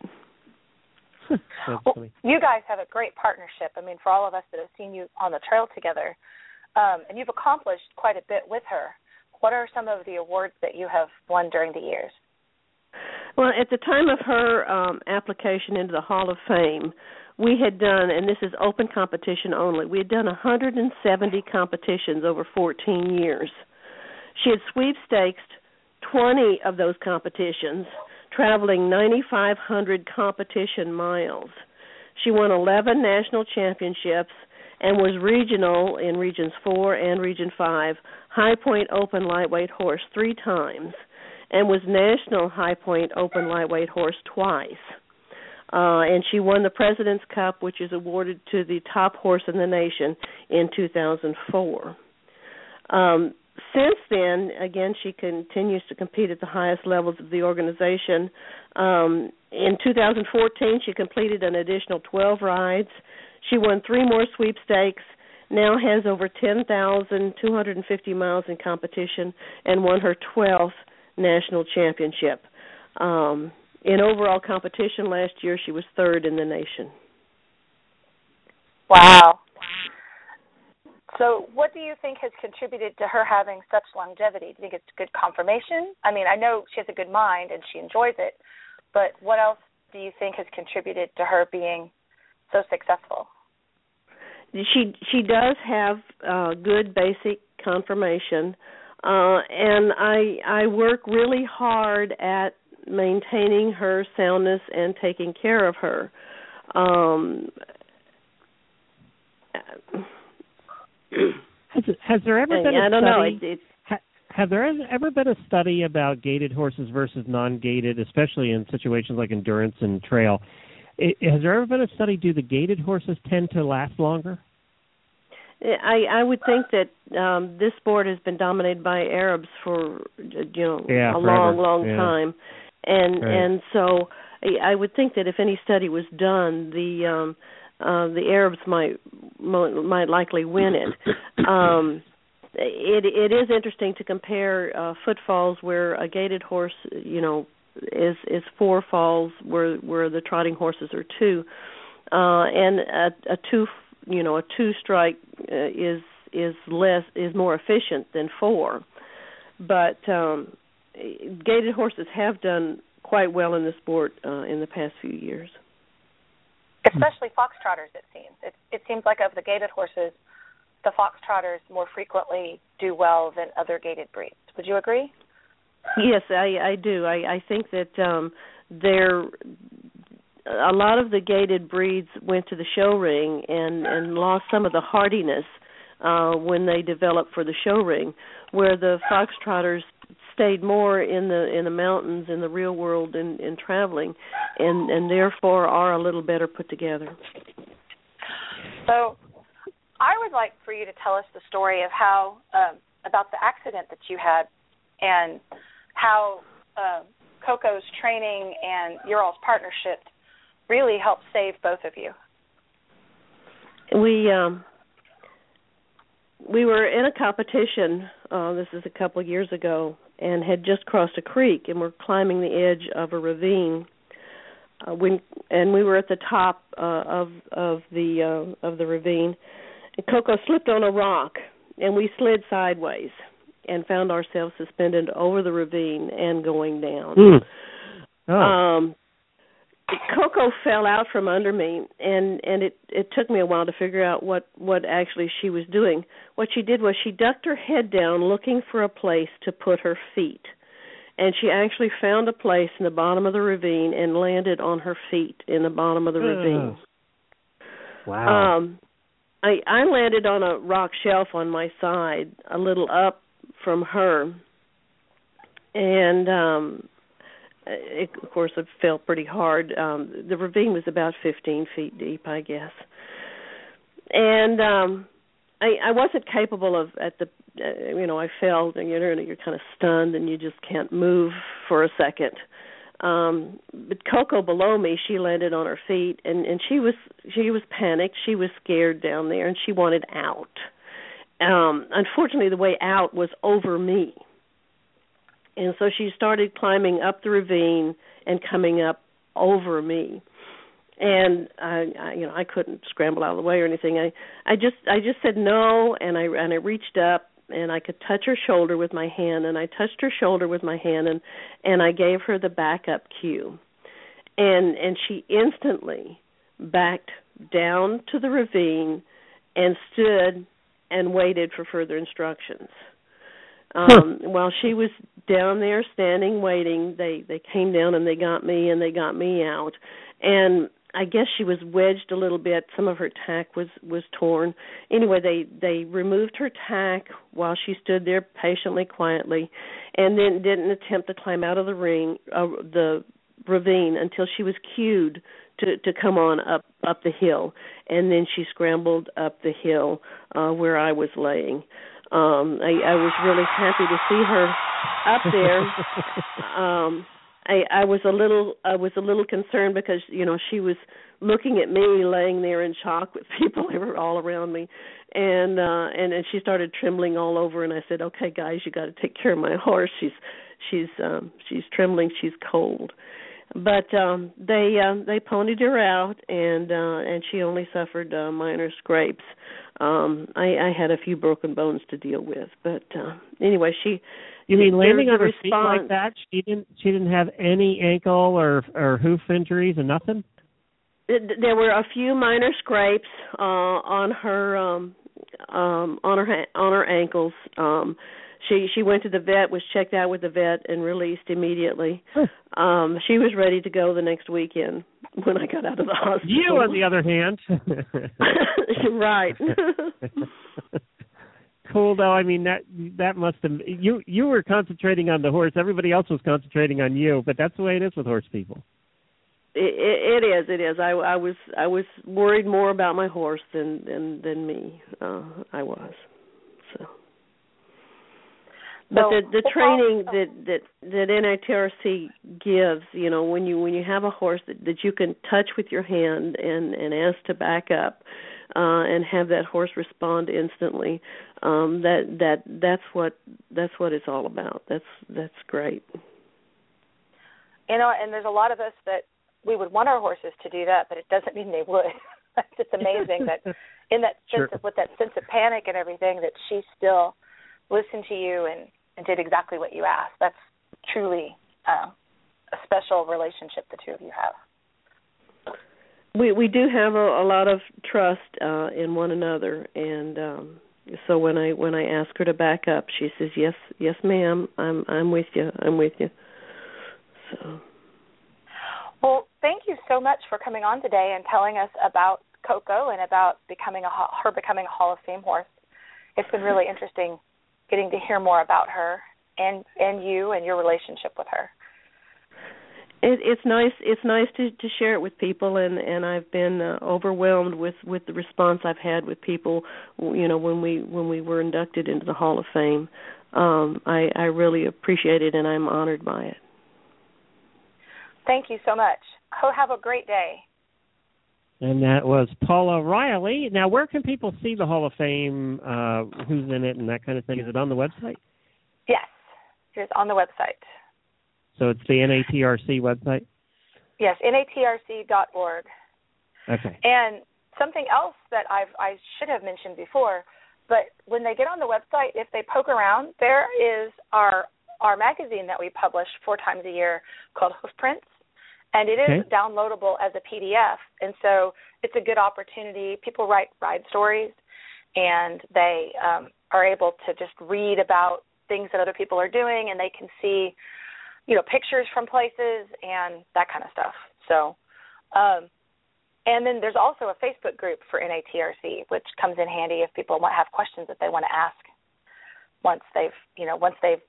Well, you guys have a great partnership. I mean, for all of us that have seen you on the trail together, um, and you've accomplished quite a bit with her. What are some of the awards that you have won during the years? Well, at the time of her um, application into the Hall of Fame, we had done, and this is open competition only, we had done one hundred seventy competitions over fourteen years. She had sweepstaked twenty of those competitions, traveling nine thousand five hundred competition miles. She won eleven national championships and was regional in Regions four and Region five, High Point Open Lightweight Horse three times, and was National High Point Open Lightweight Horse twice. Uh, and she won the President's Cup, which is awarded to the top horse in the nation, in two thousand four. Um, since then, again, she continues to compete at the highest levels of the organization. Um, in two thousand fourteen, she completed an additional twelve rides. She won three more sweepstakes, now has over ten thousand two hundred fifty miles in competition, and won her twelfth national championship. Um, in overall competition last year, she was third in the nation. Wow. So what do you think has contributed to her having such longevity? Do you think it's good confirmation? I mean, I know she has a good mind and she enjoys it, but what else do you think has contributed to her being so successful? She she does have uh, good basic confirmation, uh, and I I work really hard at maintaining her soundness and taking care of her. Um, has, has there ever been I a don't study? know. It, it, ha, have there ever been a study about gaited horses versus non-gaited, especially in situations like endurance and trail? It, has there ever been a study? Do the gaited horses tend to last longer? I, I would think that um, this sport has been dominated by Arabs for you know yeah, a forever. long, long yeah. time, and right. and so I would think that if any study was done, the um, uh, the Arabs might might likely win it. Um, it it is interesting to compare uh, footfalls where a gaited horse, you know, is is four falls where where the trotting horses are two, uh, and a, a two. You know, a two strike uh, is is less is more efficient than four. But um, gaited horses have done quite well in the sport uh, in the past few years. Especially foxtrotters, it seems. It, it seems like of the gaited horses, the foxtrotters more frequently do well than other gaited breeds. Would you agree? Yes, I, I do. I, I think that um, there a lot of the gaited breeds went to the show ring and, and lost some of the hardiness uh, when they developed for the show ring, where the foxtrotters stayed more in the in the mountains, in the real world, in, in traveling, and, and therefore are a little better put together. So I would like for you to tell us the story of how, um, about the accident that you had and how uh, Coco's training and your all's partnership really helped save both of you. We um, we were in a competition, uh, this is a couple of years ago, and had just crossed a creek, and we're climbing the edge of a ravine. Uh, when, and we were at the top uh, of of the uh, of the ravine. And Coco slipped on a rock, and we slid sideways and found ourselves suspended over the ravine and going down. Mm. Oh. Um, Coco fell out from under me, and, and it, it took me a while to figure out what, what actually she was doing. What she did was she ducked her head down looking for a place to put her feet. And she actually found a place in the bottom of the ravine and landed on her feet in the bottom of the uh, ravine. Wow. Um, I, I landed on a rock shelf on my side, a little up from her. And, um, it, of course, it fell pretty hard. Um, the ravine was about fifteen feet deep, I guess. And um, I, I wasn't capable of, at the, uh, you know, I fell, and you're, you're kind of stunned, and you just can't move for a second. Um, but Coco below me, she landed on her feet, and, and she was she was panicked. She was scared down there, and she wanted out. Um, unfortunately, the way out was over me. And so she started climbing up the ravine and coming up over me. And I, I you know, I couldn't scramble out of the way or anything. I, I just I just said no, and I and I reached up, and I could touch her shoulder with my hand, and I touched her shoulder with my hand, and, and I gave her the backup cue. And and she instantly backed down to the ravine and stood and waited for further instructions. Um, while she was down there standing, waiting, they, they came down and they got me and they got me out. And I guess she was wedged a little bit. Some of her tack was, was torn. Anyway, they, they removed her tack while she stood there patiently, quietly, and then didn't attempt to climb out of the ring, uh, the ravine until she was cued to, to come on up, up the hill. And then she scrambled up the hill uh, where I was laying. Um, I, I was really happy to see her up there. Um, I, I was a little, I was a little concerned because you know she was looking at me laying there in shock with people all around me, and uh, and and she started trembling all over. And I said, "Okay, guys, you got to take care of my horse. She's, she's, um, she's trembling. She's cold." But um, they uh, they ponied her out, and uh, and she only suffered uh, minor scrapes. Um, I, I had a few broken bones to deal with, but uh, anyway, she. You mean landing on her response, feet like that? She didn't. She didn't have any ankle or or hoof injuries or nothing. There were a few minor scrapes uh, on her um, um, on her on her ankles. Um, She she went to the vet, was checked out with the vet, and released immediately. Um, she was ready to go the next weekend when I got out of the hospital. You, on the other hand. Right. Cool, though. I mean, that that must have... You, you were concentrating on the horse. Everybody else was concentrating on you, but that's the way it is with horse people. It, it, it is. It is. I, I was I was worried more about my horse than than, than me. Uh, I was. So... But the, the training that, that, that N H R C gives, you know, when you when you have a horse that, that you can touch with your hand and, and ask to back up uh, and have that horse respond instantly, um, that that that's what that's what it's all about. That's that's great. You know, and there's a lot of us that we would want our horses to do that, but it doesn't mean they would. It's amazing that in that sense Sure. of, with that sense of panic and everything, that she still listened to you and, and did exactly what you asked. That's truly uh, a special relationship the two of you have. We we do have a, a lot of trust uh, in one another, and um, so when I when I ask her to back up, she says, "Yes, yes, ma'am. I'm I'm with you. I'm with you." So. Well, thank you so much for coming on today and telling us about Coco and about becoming a her becoming a Hall of Fame horse. It's been really interesting getting to hear more about her and and you and your relationship with her. It, it's nice. It's nice to, to share it with people, and, and I've been uh, overwhelmed with, with the response I've had with people. You know, when we when we were inducted into the Hall of Fame, um, I, I really appreciate it, and I'm honored by it. Thank you so much. Oh, have a great day. And that was Paula Riley. Now, where can people see the Hall of Fame, uh, who's in it, and that kind of thing? Is it on the website? Yes, it is on the website. So it's the N A T R C website? Yes, N A T R C dot org. Okay. And something else that I've, I should have mentioned before, but when they get on the website, if they poke around, there is our our magazine that we publish four times a year called Hoofprints, and it is okay. downloadable as a P D F. And so it's a good opportunity. People write ride stories, and they um, are able to just read about things that other people are doing, and they can see, you know, pictures from places and that kind of stuff. So, um, and then there's also a Facebook group for N A T R C, which comes in handy if people want have questions that they want to ask once they've, you know, once they've,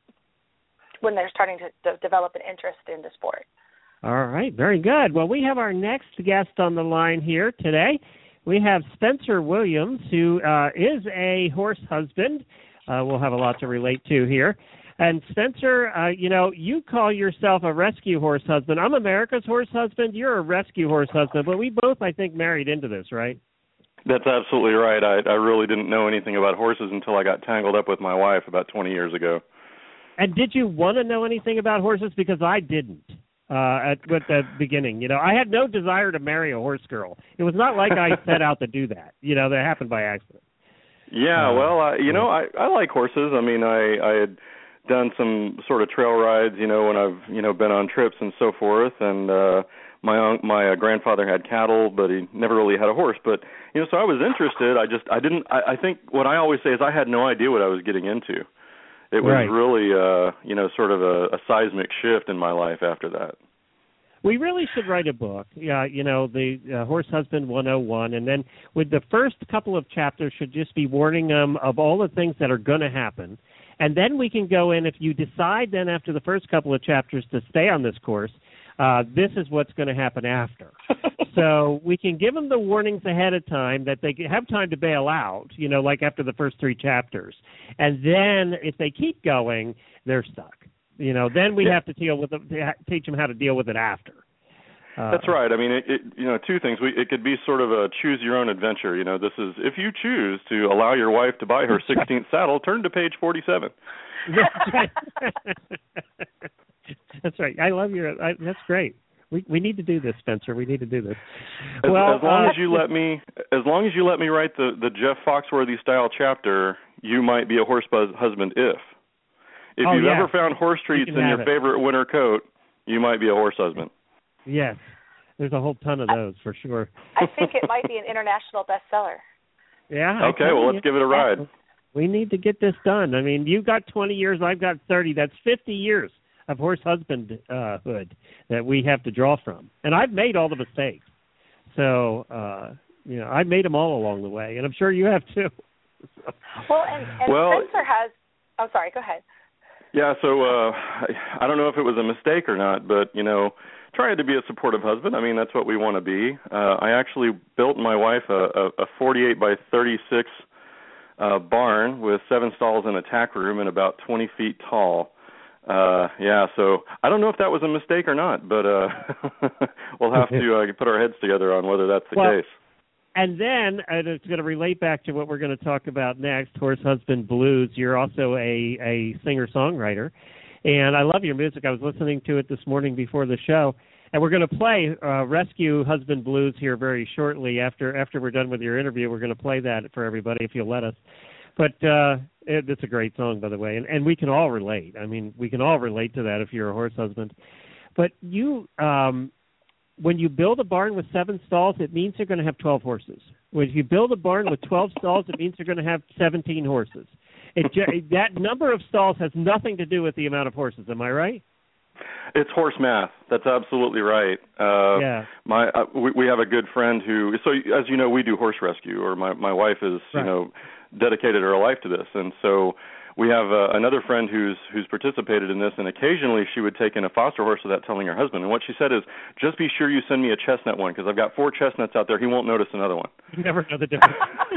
when they're starting to de- develop an interest in the sport. All right, very good. Well, we have our next guest on the line here today. We have Spencer Williams, who uh, is a horse husband. Uh, we'll have a lot to relate to here. And Spencer, uh, you know, you call yourself a rescue horse husband. I'm America's horse husband. You're a rescue horse husband. But we both, I think, married into this, right? That's absolutely right. I, I really didn't know anything about horses until I got tangled up with my wife about twenty years ago. And did you want to know anything about horses? Because I didn't uh, at, at the beginning. You know, I had no desire to marry a horse girl. It was not like I set out to do that. You know, that happened by accident. Yeah, uh, well, I, you know, I, I like horses. I mean, I, I had done some sort of trail rides, you know, when I've, you know, been on trips and so forth. And uh, my my uh, grandfather had cattle, but he never really had a horse. But, you know, so I was interested. I just, I didn't, I, I think what I always say is I had no idea what I was getting into. It was right. really, uh, you know, sort of a, a seismic shift in my life after that. We really should write a book, yeah, you know, the uh, Horse Husband one oh one, and then with the first couple of chapters should just be warning them of all the things that are going to happen. And then we can go in, if you decide then after the first couple of chapters to stay on this course, uh, this is what's going to happen after. So we can give them the warnings ahead of time that they have time to bail out, you know, like after the first three chapters. And then if they keep going, they're stuck. You know, then we yeah. have to deal with them, teach them how to deal with it after. Uh, That's right. I mean, it, it, you know, two things. We, it could be sort of a choose your own adventure. You know, this is if you choose to allow your wife to buy her sixteenth saddle, turn to page forty-seven. That's right. That's right. I love your. I, that's great. We we need to do this, Spencer. We need to do this. As, well, as long uh, as you let me, as long as you let me write the the Jeff Foxworthy style chapter, you might be a horse buzz husband if. If oh, you've yeah. ever found horse treats you in your it. favorite winter coat, you might be a horse husband. Yes, there's a whole ton of those for sure. I think it might be an international bestseller. Yeah. Okay, well, let's you. give it a ride. We need to get this done. I mean, you've got twenty years, I've got thirty. That's fifty years of horse husbandhood that we have to draw from. And I've made all the mistakes. So, uh, you know, I've made them all along the way, and I'm sure you have too. So. Well, and, and well, Spencer has – oh, sorry, go ahead. Yeah, so uh, I don't know if it was a mistake or not, but, you know, trying to be a supportive husband, I mean, that's what we want to be. Uh, I actually built my wife a, a, a forty-eight by thirty-six uh, barn with seven stalls and a tack room and about twenty feet tall. Uh, yeah, so I don't know if that was a mistake or not, but uh, we'll have to uh, put our heads together on whether that's the well, case. And then, and it's going to relate back to what we're going to talk about next, Horse Husband Blues. You're also a, a singer-songwriter, and I love your music. I was listening to it this morning before the show, And we're going to play uh, Rescue Husband Blues here very shortly. After after we're done with your interview, we're going to play that for everybody if you'll let us. But uh, it, it's a great song, by the way, and, and we can all relate. I mean, we can all relate to that if you're a horse husband. But you, um, when you build a barn with seven stalls, it means you're going to have twelve horses. When you build a barn with twelve stalls, it means you're going to have seventeen horses. It, that number of stalls has nothing to do with the amount of horses. Am I right? It's horse math. That's absolutely right. Uh, yeah. My uh, we, we have a good friend who. So as you know, we do horse rescue, or my my wife is right. you know dedicated her life to this, and so we have uh, another friend who's who's participated in this, and occasionally she would take in a foster horse without telling her husband. And what she said is, just be sure you send me a chestnut one, because I've got four chestnuts out there. He won't notice another one. You never know the difference.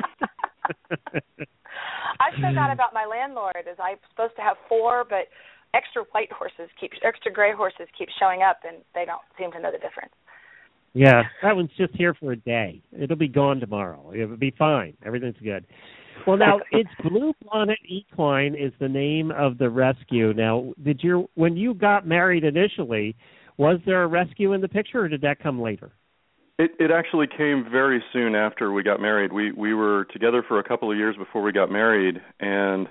I've said that about my landlord, is I'm supposed to have four, but extra white horses keep, extra gray horses keep showing up, and they don't seem to know the difference. Yeah, that one's just here for a day. It'll be gone tomorrow. It'll be fine. Everything's good. Well, now, it's Blue Bonnet Equine is the name of the rescue. Now, did you, when you got married initially, was there a rescue in the picture, or did that come later? It, it actually came very soon after we got married. We we were together for a couple of years before we got married, and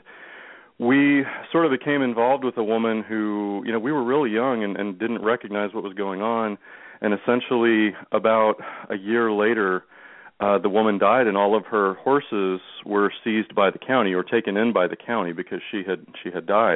we sort of became involved with a woman who, you know, we were really young and, and didn't recognize what was going on, and essentially about a year later, Uh, the woman died, and all of her horses were seized by the county or taken in by the county because she had she had died.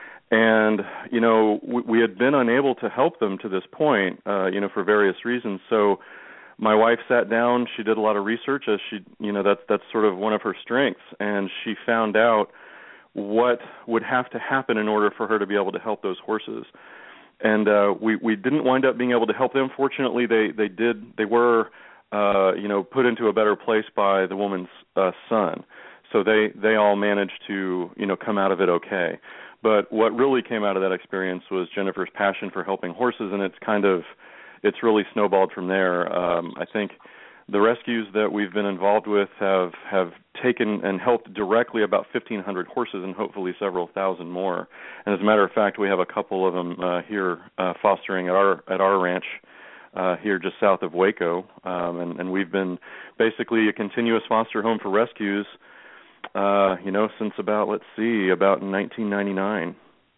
And you know, we, we had been unable to help them to this point, uh, you know, for various reasons. So my wife sat down. She did a lot of research, as she, you know, that's that's sort of one of her strengths, and she found out what would have to happen in order for her to be able to help those horses. And uh, we we didn't wind up being able to help them. Fortunately, they they did. They were. Uh, you know, put into a better place by the woman's uh, son. So they, they all managed to, you know, come out of it okay. But what really came out of that experience was Jennifer's passion for helping horses, and it's kind of, it's really snowballed from there. Um, I think the rescues that we've been involved with have, have taken and helped directly about fifteen hundred horses and hopefully several thousand more. And as a matter of fact, we have a couple of them uh, here uh, fostering at our at our ranch. Uh, here just south of Waco, um, and, and we've been basically a continuous foster home for rescues, uh, you know, since about, let's see, about nineteen ninety-nine.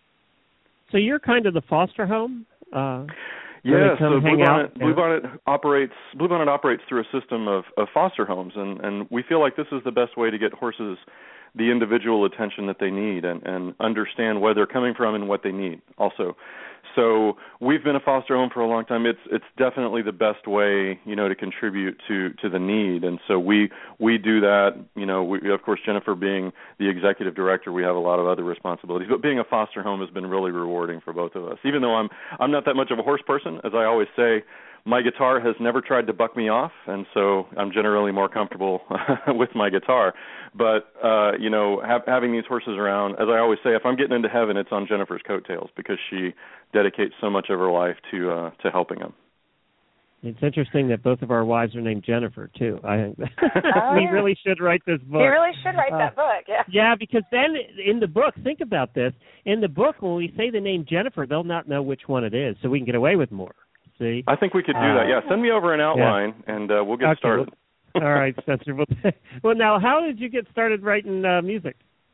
So you're kind of the foster home? Uh, yeah, so Blue Bonnet, Blue Bonnet operates Blue Bonnet operates through a system of, of foster homes, and, and we feel like this is the best way to get horses the individual attention that they need and, and understand where they're coming from and what they need also. So we've been a foster home for a long time. It's it's definitely the best way, you know, to contribute to, to the need. And so we we do that, you know, we, of course, Jennifer being the executive director, we have a lot of other responsibilities. But being a foster home has been really rewarding for both of us. Even though I'm I'm not that much of a horse person, as I always say, my guitar has never tried to buck me off, and so I'm generally more comfortable with my guitar. But, uh, you know, ha- having these horses around, as I always say, if I'm getting into heaven, it's on Jennifer's coattails because she dedicates so much of her life to uh, to helping them. It's interesting that both of our wives are named Jennifer, too. I oh, We yeah. really should write this book. You really should write uh, that book, yeah. Yeah, because then in the book, think about this. In the book, when we say the name Jennifer, they'll not know which one it is, so we can get away with more. See? I think we could do uh, that, yeah. Send me over an outline, yeah. and uh, we'll get okay, started. Well, all right, Spencer. Well, well, now, how did you get started writing uh, music?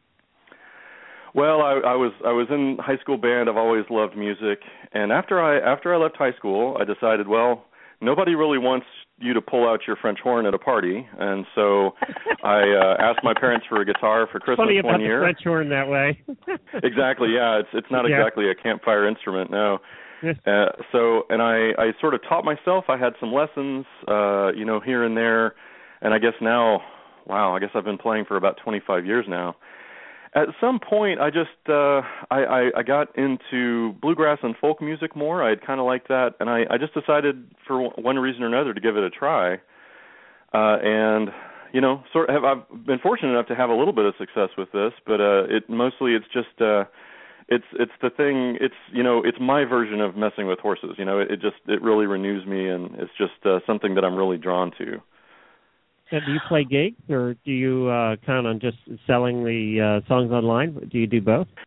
Well, I, I was I was in high school band. I've always loved music, and after I after I left high school, I decided, well, nobody really wants you to pull out your French horn at a party, and so I uh, asked my parents for a guitar for Christmas Funny about one year. The French horn that way. Exactly, yeah. It's it's not yeah. exactly a campfire instrument, no. Uh, so, and I, I sort of taught myself. I had some lessons, uh, you know, here and there, and I guess now, wow, I guess I've been playing for about twenty-five years now. At some point, I just, uh, I, I, I got into bluegrass and folk music more. I kind of liked that, and I, I just decided for one reason or another to give it a try. Uh, and, you know, sort of, have, I've been fortunate enough to have a little bit of success with this, but uh, it mostly it's just, uh, It's it's the thing. It's you know it's my version of messing with horses. You know it, it just it really renews me, and it's just uh, something that I'm really drawn to. And do you play gigs, or do you uh, count on just selling the uh, songs online? Do you do both?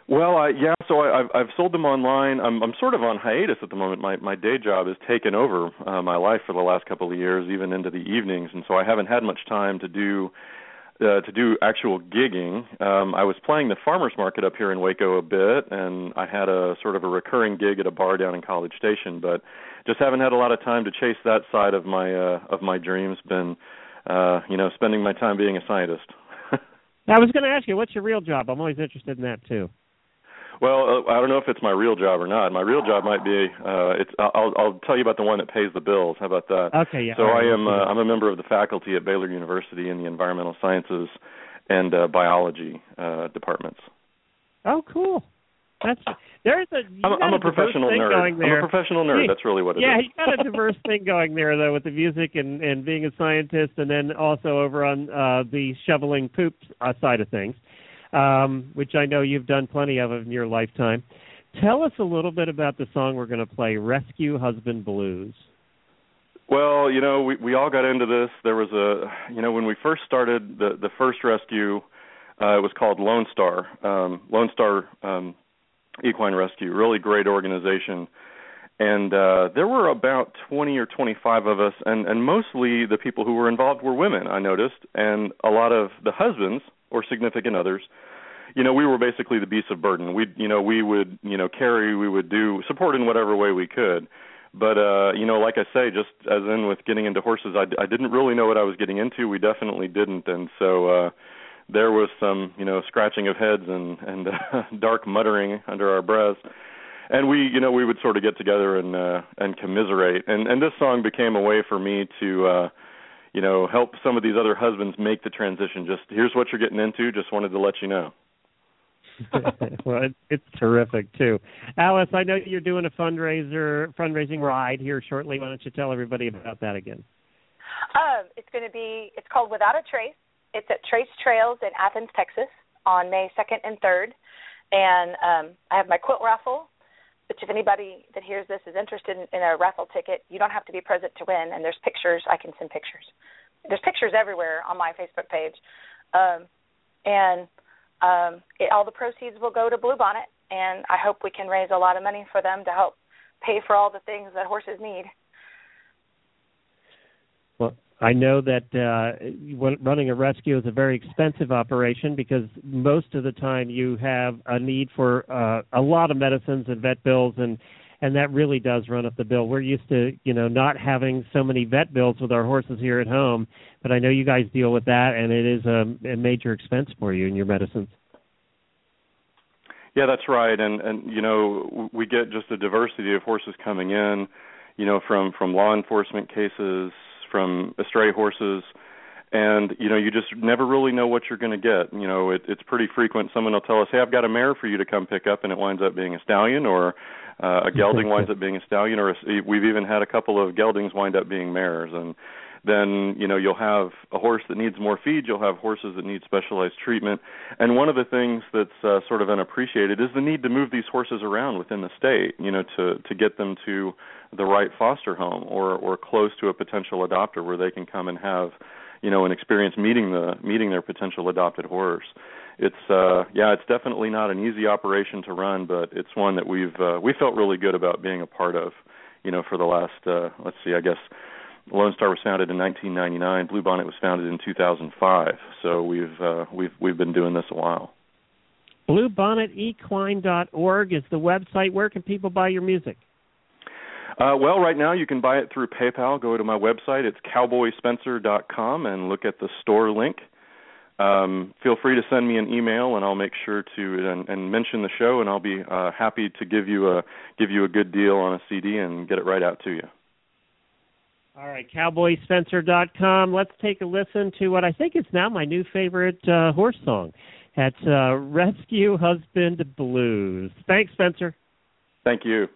Well, I, yeah. So I, I've I've sold them online. I'm I'm sort of on hiatus at the moment. My my day job has taken over uh, my life for the last couple of years, even into the evenings, and so I haven't had much time to do uh, to do actual gigging. Um, I was playing the farmers market up here in Waco a bit, and I had a sort of a recurring gig at a bar down in College Station, but just haven't had a lot of time to chase that side of my uh, of my dreams. Been uh, you know spending my time being a scientist. I was going to ask you, what's your real job? I'm always interested in that too. Well, uh, I don't know if it's my real job or not. My real job might be. Uh, it's. I'll, I'll tell you about the one that pays the bills. How about that? Okay. Yeah. So right, I am. Uh, I'm a member of the faculty at Baylor University in the environmental sciences and uh, biology uh, departments. Oh, cool. That's there's a. I'm, I'm a, a professional nerd. Going there. I'm a professional nerd. That's really what it yeah, is. Yeah, you got a diverse thing going there though, with the music and and being a scientist, and then also over on uh, the shoveling poop uh, side of things. Um, which I know you've done plenty of in your lifetime. Tell us a little bit about the song we're going to play, Rescue Husband Blues. Well, you know, we, we all got into this. There was a, you know, when we first started the, the first rescue, uh, it was called Lone Star, um, Lone Star um, Equine Rescue, really great organization. And uh, there were about twenty or twenty-five of us, and, and mostly the people who were involved were women, I noticed, and a lot of the husbands or significant others, you know, we were basically the beasts of burden. We, you know, we would, you know, carry, we would do support in whatever way we could. But, uh, you know, like I say, just as in with getting into horses, I, I didn't really know what I was getting into. We definitely didn't. And so uh, there was some, you know, scratching of heads and, and uh, dark muttering under our breaths. And we, you know, we would sort of get together and uh, and commiserate. And, and this song became a way for me to, uh, you know, help some of these other husbands make the transition. Just here's what you're getting into. Just wanted to let you know. Well, it, it's terrific too. Alice, I know you're doing a fundraiser, fundraising ride here shortly. Why don't you tell everybody about that again? Um, it's going to be. It's called Without a Trace. It's at Trace Trails in Athens, Texas, on May second and third. And um, I have my quilt raffle. Which if anybody that hears this is interested in, in a raffle ticket, you don't have to be present to win. And there's pictures. I can send pictures. There's pictures everywhere on my Facebook page. Um, and um, it, all the proceeds will go to Bluebonnet. And I hope we can raise a lot of money for them to help pay for all the things that horses need. Well, I know that uh, running a rescue is a very expensive operation because most of the time you have a need for uh, a lot of medicines and vet bills, and, and that really does run up the bill. We're used to, you know, not having so many vet bills with our horses here at home, but I know you guys deal with that, and it is a, a major expense for you and your medicines. Yeah, that's right, and, and, you know, we get just a diversity of horses coming in, you know, from, from law enforcement cases, from stray horses, and, you know, you just never really know what you're going to get. You know, it, it's pretty frequent. Someone will tell us, hey, I've got a mare for you to come pick up, and it winds up being a stallion, or uh, a gelding winds up being a stallion, or a, we've even had a couple of geldings wind up being mares. And then, you know, you'll have a horse that needs more feed, you'll have horses that need specialized treatment. And one of the things that's uh, sort of unappreciated is the need to move these horses around within the state, you know, to, to get them to the right foster home or, or close to a potential adopter where they can come and have, you know, an experience meeting the meeting their potential adopted horse. It's uh, yeah, it's definitely not an easy operation to run, but it's one that we've uh, we felt really good about being a part of, you know, for the last uh, let's see, I guess Lone Star was founded in nineteen ninety-nine. Bluebonnet was founded in two thousand five. So we've uh, we've we've been doing this a while. Bluebonnet Equine dot org is the website. Where can people buy your music? Uh, well, right now you can buy it through PayPal. Go to my website. It's cowboy spencer dot com and look at the store link. Um, feel free to send me an email, and I'll make sure to and, and mention the show, and I'll be uh, happy to give you a give you a good deal on a C D and get it right out to you. All right, cowboy spencer dot com. Let's take a listen to what I think is now my new favorite uh, horse song. That's uh, Rescue Husband Blues. Thanks, Spencer. Thank you.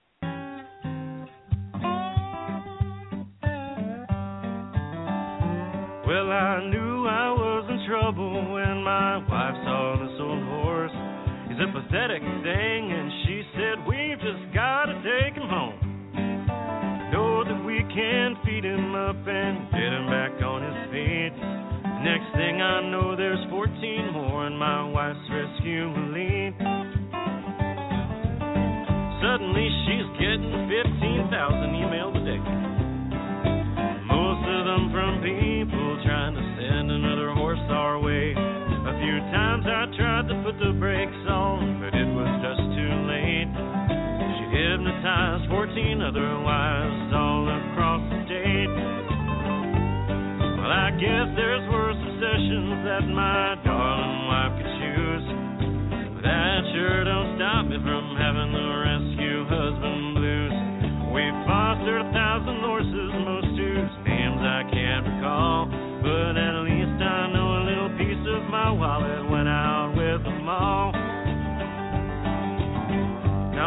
Well, I knew I was in trouble when my wife saw this old horse. He's a pathetic thing, and she said, we've just got to take him home. Know that we can feed him up and get him back on his feet. Next thing I know, there's fourteen more in my wife's rescue lead.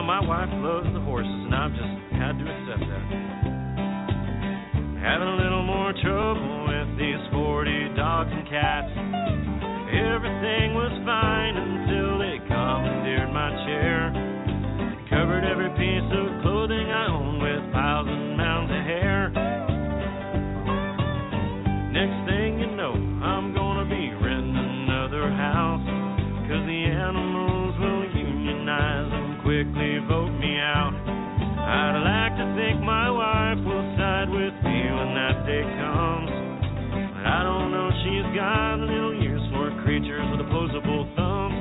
Now my wife loves the horses, and I've just had to accept that. Having a little more trouble with these forty dogs and cats. Everything was fine until they commandeered my chair. Covered every piece of clothing I own with piles and mounds of hair. Next thing you know, I'm gonna be renting another house, 'cause the animals will unionize and quickly vote me out. I'd like to think my wife will side with me when that day comes, but I don't know, she's got a little use for creatures with opposable thumbs.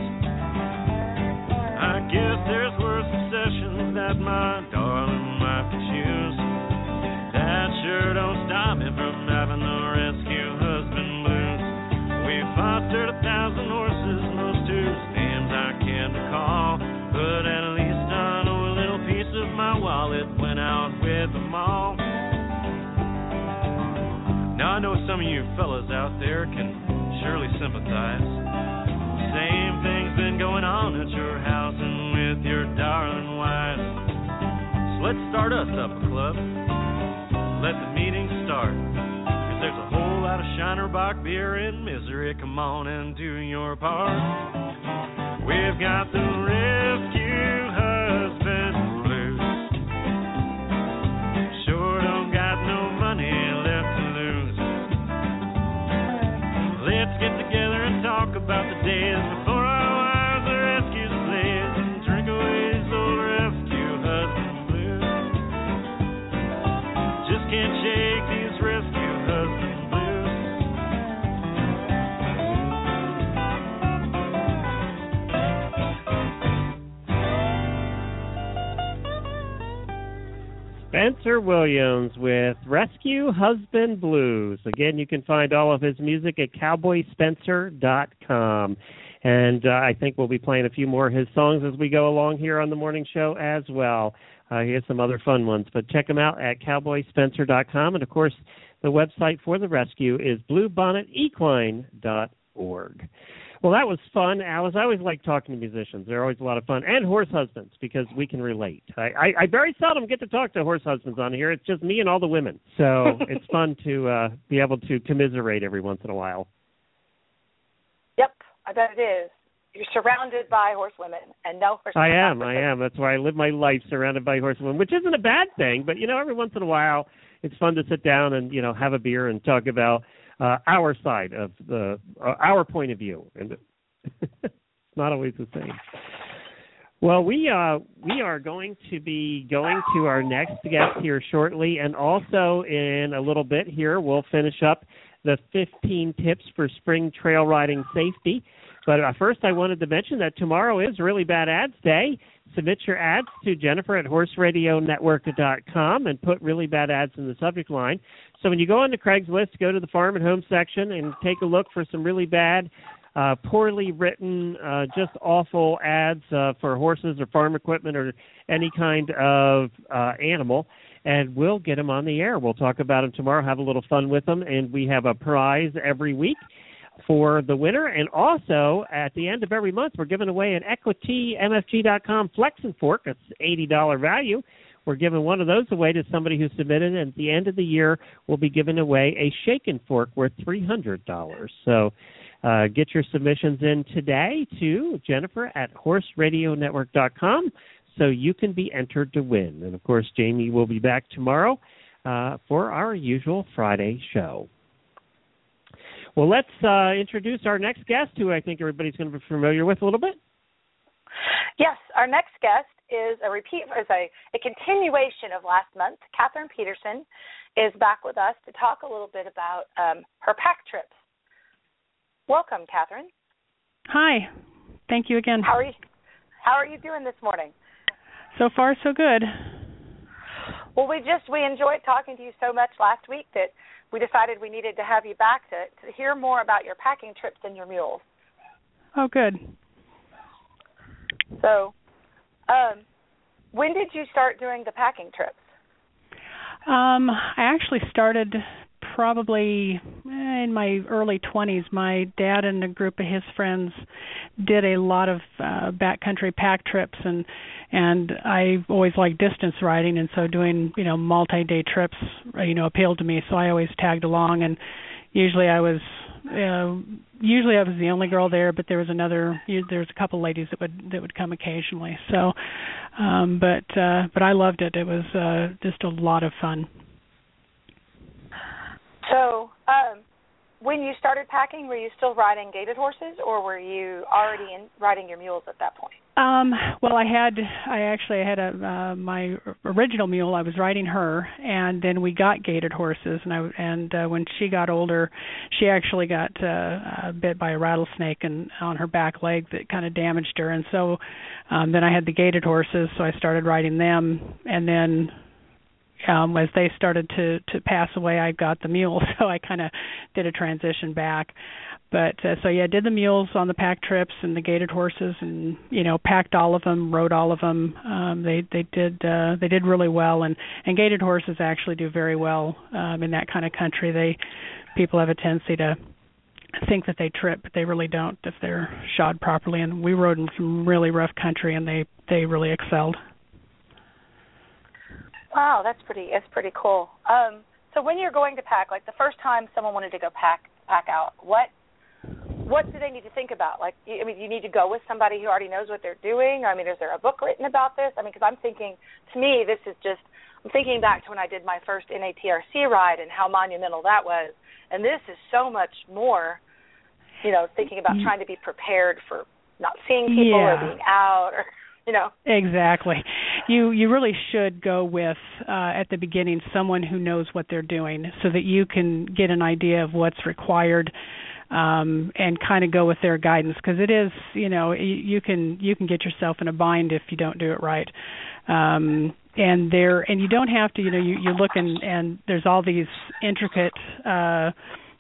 I guess there's worse obsessions that my darling wife could choose. That sure don't stop me from having the rescue husband blues. We fostered a thousand horses, most whose names I can't recall, but at least I know a little piece of my wallet went out with them all. Now I know some of you fellas out there can surely sympathize. Same thing's been going on at your house and with your darling wives. So let's start us up a club. Let the meeting start. 'Cause there's a whole lot of Shiner Bock beer in misery. Come on and do your part. We've got the rescue husband blues. Sure don't got no money left to lose. Let's get together and talk about the days before our wives are rescue slaves and drink away these old rescue husband blues. Just can't shake these rescue husband blues. Spencer Williams with Rescue Husband Blues. Again, you can find all of his music at cowboy spencer dot com. And uh, I think we'll be playing a few more of his songs as we go along here on the morning show as well. Uh, he has some other fun ones, but check him out at cowboy spencer dot com. And, of course, the website for the rescue is blue bonnet equine dot org. Well, that was fun, Alice. I always like talking to musicians. They're always a lot of fun. And horse husbands, because we can relate. I, I, I very seldom get to talk to horse husbands on here. It's just me and all the women. So it's fun to uh, be able to commiserate every once in a while. Yep, I bet it is. You're surrounded by horsewomen and no horse. I am, I am. That's why I live my life surrounded by horsewomen, which isn't a bad thing. But, you know, every once in a while it's fun to sit down and, you know, have a beer and talk about Uh, our side of the, uh, our point of view, and it's not always the same. Well, we uh, we are going to be going to our next guest here shortly, and also in a little bit here we'll finish up the fifteen tips for spring trail riding safety. But uh, first, I wanted to mention that tomorrow is Really Bad Ads Day. Submit your ads to Jennifer at horse radio network dot com and put Really Bad Ads in the subject line. So when you go onto Craigslist, go to the Farm and Home section and take a look for some really bad, uh, poorly written, uh, just awful ads uh, for horses or farm equipment or any kind of uh, animal, and we'll get them on the air. We'll talk about them tomorrow, have a little fun with them, and we have a prize every week for the winner. And also, at the end of every month, we're giving away an Equity M F G dot com Flexin Fork. It's eighty dollars value. We're giving one of those away to somebody who submitted, and at the end of the year, we'll be giving away a Shaken Fork worth three hundred dollars. So uh, get your submissions in today to Jennifer at horse radio network dot com so you can be entered to win. And, of course, Jamie will be back tomorrow uh, for our usual Friday show. Well, let's uh, introduce our next guest, who I think everybody's going to be familiar with a little bit. Yes, our next guest is a repeat, is a, a continuation of last month. Catherine Peterson is back with us to talk a little bit about um, her pack trips. Welcome, Catherine. Hi. Thank you again. How are you? How are you doing this morning? So far, so good. Well, we just we enjoyed talking to you so much last week that we decided we needed to have you back to, to hear more about your packing trips and your mules. Oh, good. So, um, when did you start doing the packing trips? Um, I actually started probably in my early twenties. My dad and a group of his friends did a lot of uh, backcountry pack trips, and and I always liked distance riding, and so doing you know multi-day trips you know appealed to me. So I always tagged along, and usually I was uh, usually I was the only girl there, but there was another there was a couple ladies that would that would come occasionally. So, um, but uh, but I loved it. It was uh, just a lot of fun. So, um, when you started packing, were you still riding gaited horses, or were you already in, riding your mules at that point? Um, well, I had, I actually had a uh, my original mule. I was riding her, and then we got gaited horses. And I and uh, when she got older, she actually got uh, uh, bit by a rattlesnake and on her back leg that kind of damaged her. And so um, then I had the gaited horses, so I started riding them, and then. Um, as they started to, to pass away, I got the mules, so I kind of did a transition back. But uh, so yeah, did the mules on the pack trips and the gaited horses, and you know, packed all of them, rode all of them. Um, they they did uh, they did really well, and, and gaited horses actually do very well um, in that kind of country. They people have a tendency to think that they trip, but they really don't if they're shod properly. And we rode in some really rough country, and they they really excelled. Wow, that's pretty. That's pretty cool. Um, so when you're going to pack, like the first time someone wanted to go pack pack out, what what do they need to think about? Like, I mean, you need to go with somebody who already knows what they're doing. I mean, is there a book written about this? I mean, because I'm thinking, to me, this is just. I'm thinking back to when I did my first N A T R C ride and how monumental that was, and this is so much more. You know, thinking about trying to be prepared for not seeing people yeah. or being out or. You know. Exactly. You you really should go with uh, at the beginning someone who knows what they're doing, so that you can get an idea of what's required, um, and kind of go with their guidance, because it is you know you, you can you can get yourself in a bind if you don't do it right. Um, and there and you don't have to you know you you look and and there's all these intricate. Uh,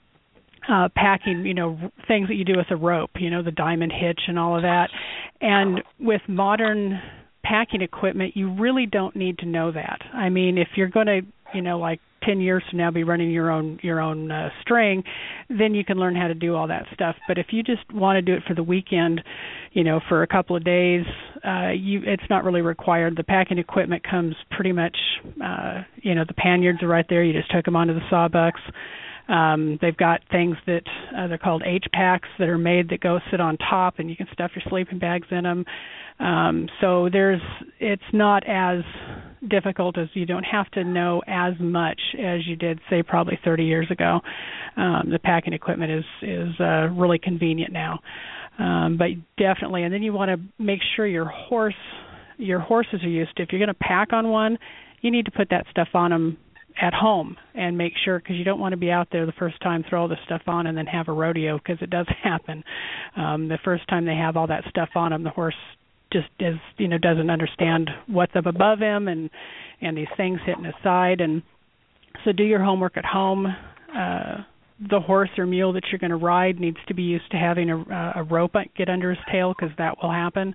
Uh, packing, you know, things that you do with a rope, you know, the diamond hitch and all of that. And with modern packing equipment, you really don't need to know that. I mean, if you're going to, you know, like ten years from now be running your own your own uh, string, then you can learn how to do all that stuff. But if you just want to do it for the weekend, you know, for a couple of days, uh, you it's not really required. The packing equipment comes pretty much, uh, you know, the panniers are right there. You just hook them onto the sawbucks. Um, they've got things that uh, they're called H-packs that are made that go sit on top, and you can stuff your sleeping bags in them. Um, so there's, it's not as difficult as you don't have to know as much as you did, say, probably thirty years ago. Um, the packing equipment is is uh, really convenient now, um, but definitely. And then you want to make sure your horse, your horses are used to. If you're going to pack on one, you need to put that stuff on them at home and make sure, because you don't want to be out there the first time, throw all the stuff on and then have a rodeo, because it does happen. Um, the first time they have all that stuff on them, the horse just is, you know, doesn't understand what's up above him and, and these things hitting his side. And so do your homework at home. Uh, the horse or mule that you're going to ride needs to be used to having a, a rope get under his tail, because that will happen.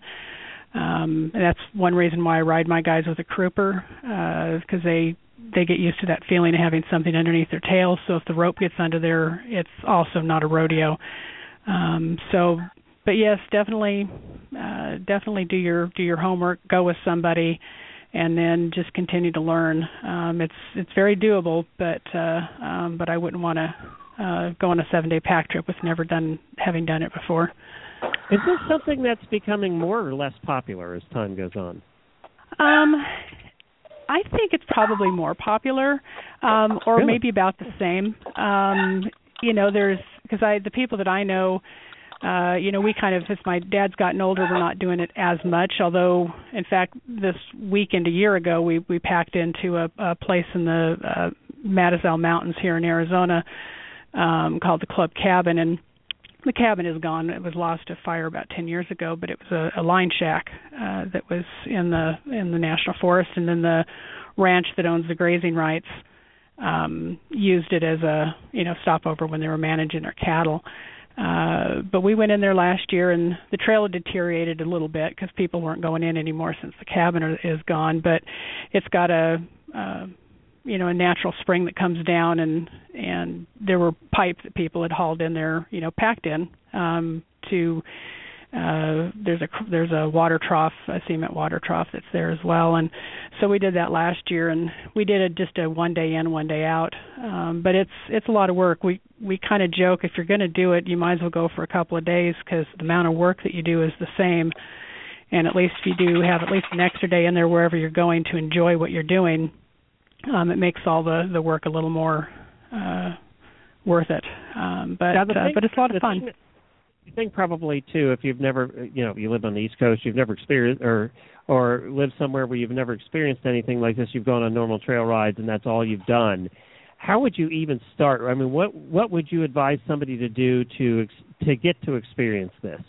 Um, and that's one reason why I ride my guys with a crooper, because uh, they they get used to that feeling of having something underneath their tail. So if the rope gets under there, it's also not a rodeo. Um, so, but yes, definitely, uh, definitely do your do your homework. Go with somebody, and then just continue to learn. Um, it's it's very doable, but uh, um, but I wouldn't want to uh, go on a seven day pack trip with never done having done it before. Is this something that's becoming more or less popular as time goes on? Um, I think it's probably more popular, um, or really? maybe about the same. Um, you know, there's because I the people that I know, uh, you know, we kind of as my dad's gotten older, we're not doing it as much. Although, in fact, this weekend a year ago, we we packed into a, a place in the uh, Matazal Mountains here in Arizona um, called the Club Cabin, and the cabin is gone. It was lost to fire about ten years ago, but it was a, a line shack uh, that was in the in the national forest, and then the ranch that owns the grazing rights um, used it as a you know stopover when they were managing their cattle. Uh, but we went in there last year, and the trail had deteriorated a little bit because people weren't going in anymore since the cabin are, is gone. But it's got a uh, you know, a natural spring that comes down, and and there were pipes that people had hauled in there, you know, packed in um, to uh, there's a there's a water trough, a cement water trough that's there as well, and so we did that last year, and we did it just a one day in, one day out. Um, but it's it's a lot of work. We we kind of joke, if you're going to do it, you might as well go for a couple of days, because the amount of work that you do is the same. And at least if you do have at least an extra day in there wherever you're going to enjoy what you're doing, um, it makes all the, the work a little more uh, worth it. Um, but now, thing, uh, but it's a lot of fun. I think probably too, if you've never, you know, you live on the East Coast, you've never experienced, or or lived somewhere where you've never experienced anything like this. You've gone on normal trail rides, and that's all you've done. How would you even start? I mean, what what would you advise somebody to do to to get to experience this?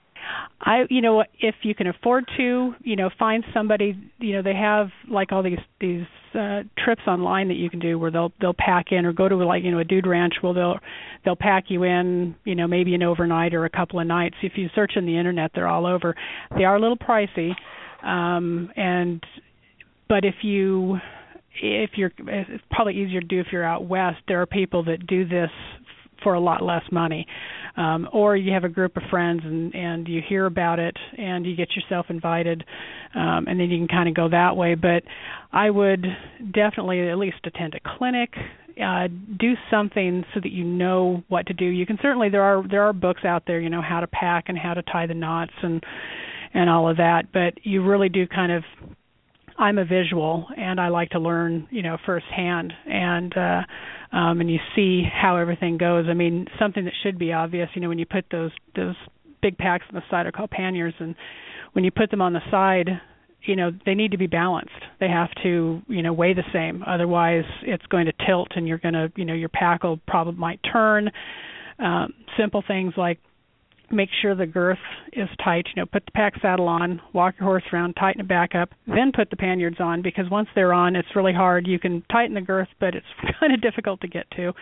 I, you know, if you can afford to, you know, find somebody. You know, they have like all these these uh, trips online that you can do where they'll they'll pack in, or go to like you know a dude ranch where they'll they'll pack you in, you know, maybe an overnight or a couple of nights. If you search on the internet, they're all over. They are a little pricey, um, and but if you if you're, it's probably easier to do if you're out west. There are people that do this for a lot less money. Um, or you have a group of friends and, and you hear about it and you get yourself invited, um, and then you can kind of go that way. But I would definitely at least attend a clinic, uh, do something so that you know what to do. You can certainly, there are there are books out there, you know, how to pack and how to tie the knots and and all of that, but you really do kind of, I'm a visual, and I like to learn, you know, firsthand, and uh, um, and you see how everything goes. I mean, something that should be obvious, you know, when you put those those big packs on the side are called panniers, and when you put them on the side, you know, they need to be balanced. They have to, you know, weigh the same. Otherwise, it's going to tilt, and you're going to, you know, your pack will probably might turn. Um, simple things like make sure the girth is tight. You know, put the pack saddle on, walk your horse around, tighten it back up, then put the panniers on, because once they're on, it's really hard. You can tighten the girth, but it's kind of difficult to get to.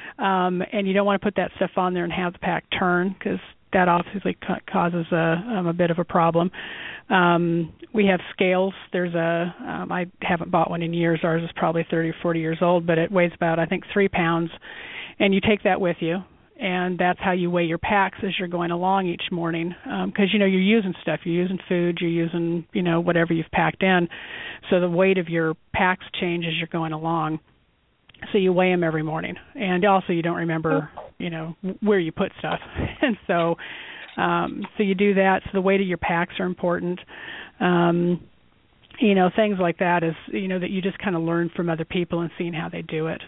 Um, and you don't want to put that stuff on there and have the pack turn, because that obviously ca- causes a, um, a bit of a problem. Um, we have scales. There's a, um, I haven't bought one in years. Ours is probably thirty or forty years old, but it weighs about, I think, three pounds. And you take that with you. And that's how you weigh your packs as you're going along each morning, because, um, you know, you're using stuff. You're using food. You're using, you know, whatever you've packed in. So the weight of your packs change as you're going along. So you weigh them every morning. And also you don't remember, you know, where you put stuff. And so um, so you do that. So the weight of your packs are important. Um, you know, things like that is, you know, that you just kind of learn from other people and seeing how they do it.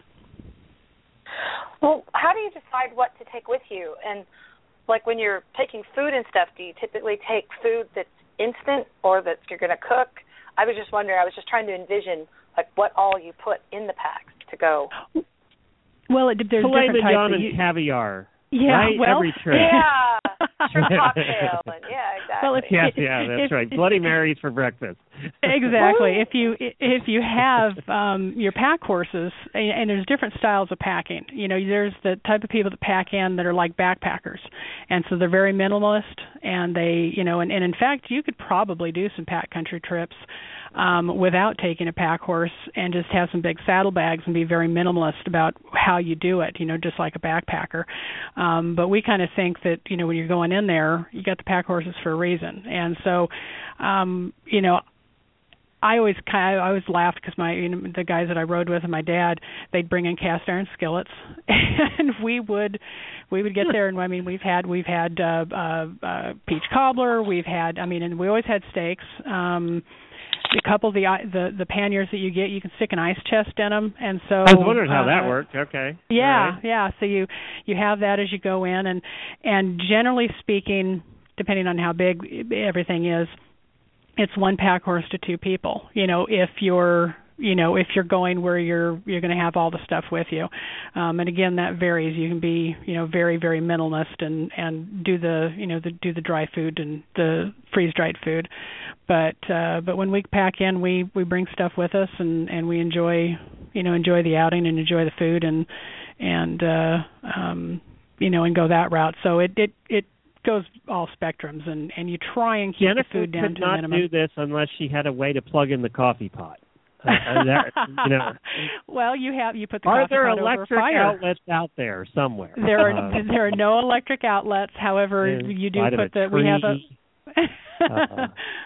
Well, how do you decide what to take with you? And, like, when you're taking food and stuff, do you typically take food that's instant or that you're going to cook? I was just wondering, I was just trying to envision, like, what all you put in the packs to go. Well, it, there's Filet different mignon types. and caviar. Yeah, right? well, Every trip. Yeah, shrimp cocktail. And, yeah, exactly. Well, if, yes, yeah, that's right. Bloody Marys for breakfast. Exactly. If you if you have um, your pack horses, and, and there's different styles of packing. You know, there's the type of people that pack in that are like backpackers, and so they're very minimalist, and they, you know, and, and in fact, you could probably do some pack country trips um, without taking a pack horse and just have some big saddlebags and be very minimalist about how you do it. You know, just like a backpacker. Um, but we kind of think that, you know, when you're going in there, you got the pack horses for a reason, and so, um, you know. I always kind of, I always laughed because my, you know, the guys that I rode with and my dad, they'd bring in cast iron skillets, and we would we would get there, and I mean we've had we've had uh, uh, uh, peach cobbler, we've had I mean and we always had steaks. Um, a couple of the the the panniers that you get, you can stick an ice chest in them, and so I was wondering how uh, that worked. Okay. Yeah, right. yeah. So you you have that as you go in, and and generally speaking, depending on how big everything is, it's one pack horse to two people. You know, if you're, you know, if you're going where you're, you're going to have all the stuff with you. Um, and again, that varies. You can be, you know, very, very minimalist and, and do the, you know, the, do the dry food and the freeze dried food. But, uh, but when we pack in, we, we bring stuff with us and, and we enjoy, you know, enjoy the outing and enjoy the food and, and, uh, um, you know, and go that route. So it, it, it, goes all spectrums, and, and you try and keep Jennifer the food down could to a not minimum. do this unless she had a way to plug in the coffee pot. Uh, that, you know, well, you have you put the are coffee there pot over electric fire. outlets out there somewhere? There are uh, there are no electric outlets. However, you do put the we have a uh,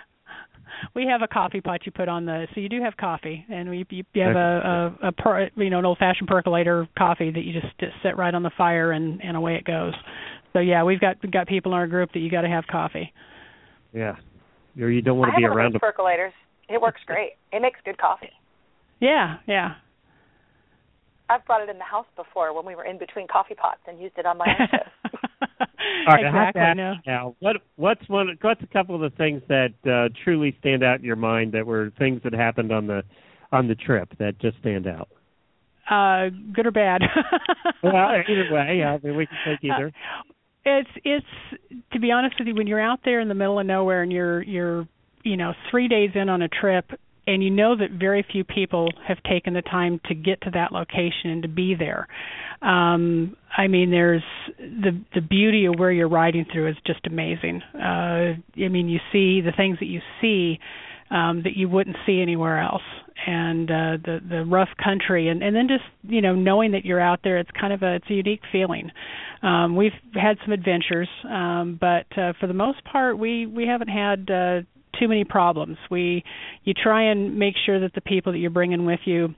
we have a coffee pot you put on the so you do have coffee, and we you, you have a, a, a per, you know an old fashioned percolator coffee that you just, just set right on the fire and, and away it goes. So yeah, we've got we've got people in our group that you got to have coffee. Yeah, or you don't want to I be have one around of those percolators. It works great. It makes good coffee. Yeah, yeah. I've brought it in the house before when we were in between coffee pots and used it on my own show. All right, exactly. I have to No. ask now, what what's one? What's a couple of the things that uh, truly stand out in your mind that were things that happened on the on the trip that just stand out? Uh, good or bad? Well, either way, I mean, we can take either. Uh, it's it's to be honest with you, when you're out there in the middle of nowhere and you're you're you know three days in on a trip, and you know that very few people have taken the time to get to that location and to be there. Um, I mean, there's the the beauty of where you're riding through is just amazing. Uh, I mean, you see the things that you see um, that you wouldn't see anywhere else, and uh, the the rough country, and, and then just you know knowing that you're out there, it's kind of a it's a unique feeling. Um, we've had some adventures, um, but uh, for the most part, we we haven't had uh, too many problems. We you try and make sure that the people that you're bringing with you,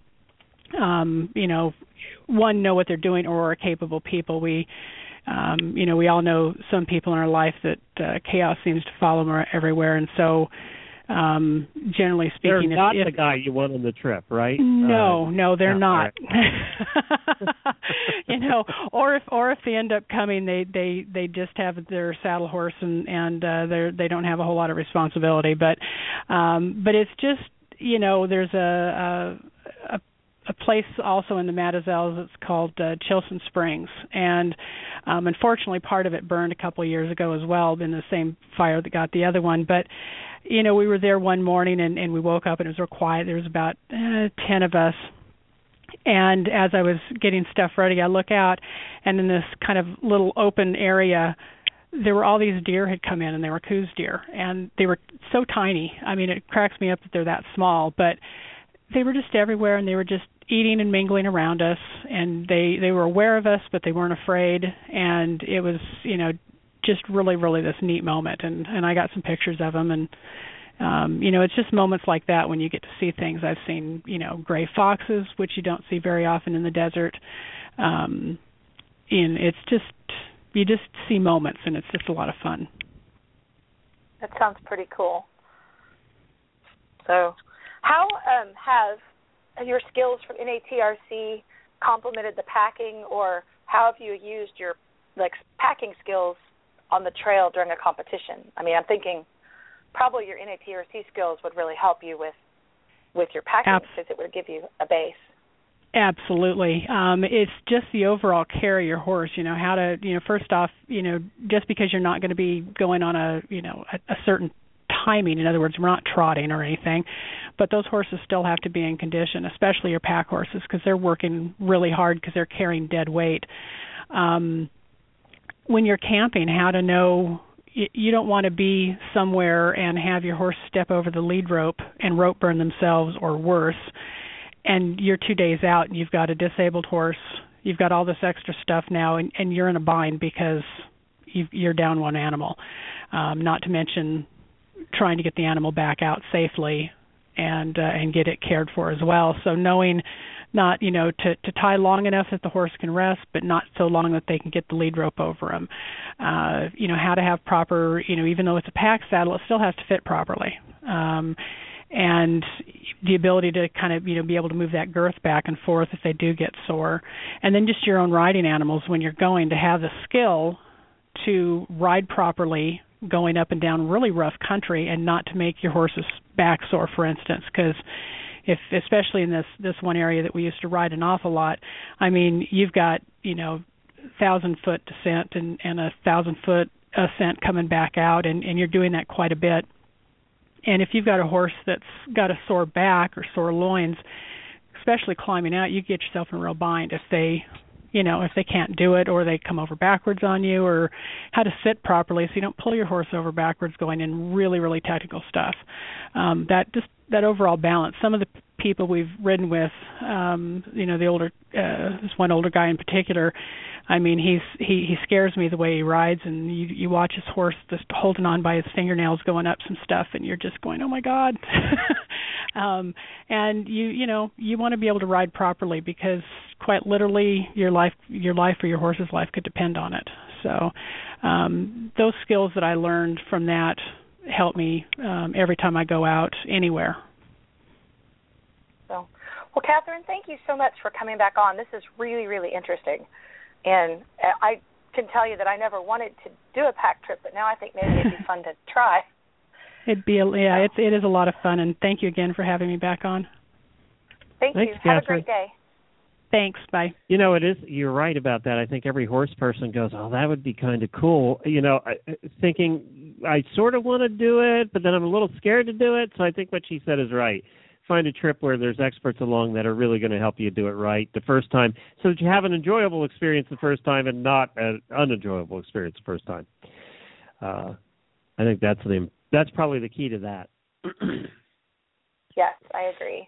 um, you know, one, know what they're doing or are capable people. We, um, you know, we all know some people in our life that uh, chaos seems to follow them everywhere, and so um, generally speaking, they're not if, the guy you want on the trip, right? No, uh, no, they're no, not. Right. You know, or if or if they end up coming, they they they just have their saddle horse and and uh, they they don't have a whole lot of responsibility. But um, but it's just you know there's a a, a place also in the Matazelles that's called uh, Chilson Springs, and um, unfortunately part of it burned a couple of years ago as well in the same fire that got the other one. But you know, we were there one morning and, and we woke up and it was real quiet. There was about uh, ten of us. And as I was getting stuff ready, I look out, and in this kind of little open area, there were all these deer had come in, and they were Coues deer. And they were so tiny. I mean, it cracks me up that they're that small. But they were just everywhere, and they were just eating and mingling around us. And they, they were aware of us, but they weren't afraid. And it was, you know, just really, really this neat moment, and and I got some pictures of them, and um, you know, it's just moments like that when you get to see things. I've seen, you know, gray foxes, which you don't see very often in the desert. Um, and it's just you just see moments, and it's just a lot of fun. That sounds pretty cool. So, how um, have your skills from N A T R C complemented the packing, or how have you used your like packing skills on the trail during a competition? I mean, I'm thinking probably your N A T R C skills would really help you with with your packing because it would give you a base. Absolutely. Um, it's just the overall care of your horse, you know, how to, you know, first off, you know, just because you're not going to be going on a, you know, a, a certain timing, in other words, we're not trotting or anything, but those horses still have to be in condition, especially your pack horses, because they're working really hard because they're carrying dead weight. Um, when you're camping, how to know you don't want to be somewhere and have your horse step over the lead rope and rope burn themselves or worse, and you're two days out and you've got a disabled horse, you've got all this extra stuff now, and, and you're in a bind because you've, you're down one animal, um, not to mention trying to get the animal back out safely and uh, and get it cared for as well. So knowing not, you know, to, to tie long enough that the horse can rest, but not so long that they can get the lead rope over them. Uh, you know, how to have proper, you know, even though it's a pack saddle, it still has to fit properly. Um, and the ability to kind of, you know, be able to move that girth back and forth if they do get sore. And then just your own riding animals when you're going to have the skill to ride properly going up and down really rough country and not to make your horse's back sore, for instance, because if, especially in this, this one area that we used to ride an awful lot, I mean, you've got, you know, thousand foot descent and, and a thousand foot ascent coming back out, and, and you're doing that quite a bit. And if you've got a horse that's got a sore back or sore loins, especially climbing out, you get yourself in a real bind if they, you know, if they can't do it or they come over backwards on you, or how to sit properly so you don't pull your horse over backwards going in really, really technical stuff. Um, that just that overall balance. Some of the people we've ridden with, um, you know, the older, uh, this one older guy in particular, I mean, he's he, he scares me the way he rides, and you you watch his horse just holding on by his fingernails going up some stuff, and you're just going, oh my God. um, and you you know you want to be able to ride properly, because quite literally your life your life or your horse's life could depend on it. So um, those skills that I learned from that help me um, every time I go out anywhere. So, well, Catherine, thank you so much for coming back on. This is really, really interesting. And I can tell you that I never wanted to do a pack trip, but now I think maybe it'd be fun to try. It'd be, a, yeah, it's, it is a lot of fun, and thank you again for having me back on. Thank Thanks, you. Have Catherine. a great day. Thanks. Bye. You know, it is. You're right about that. I think every horse person goes, "Oh, that would be kind of cool." You know, I, thinking I sort of want to do it, but then I'm a little scared to do it. So I think what she said is right. Find a trip where there's experts along that are really going to help you do it right the first time, so that you have an enjoyable experience the first time and not an unenjoyable experience the first time. Uh, I think that's the that's probably the key to that. Yes, I agree.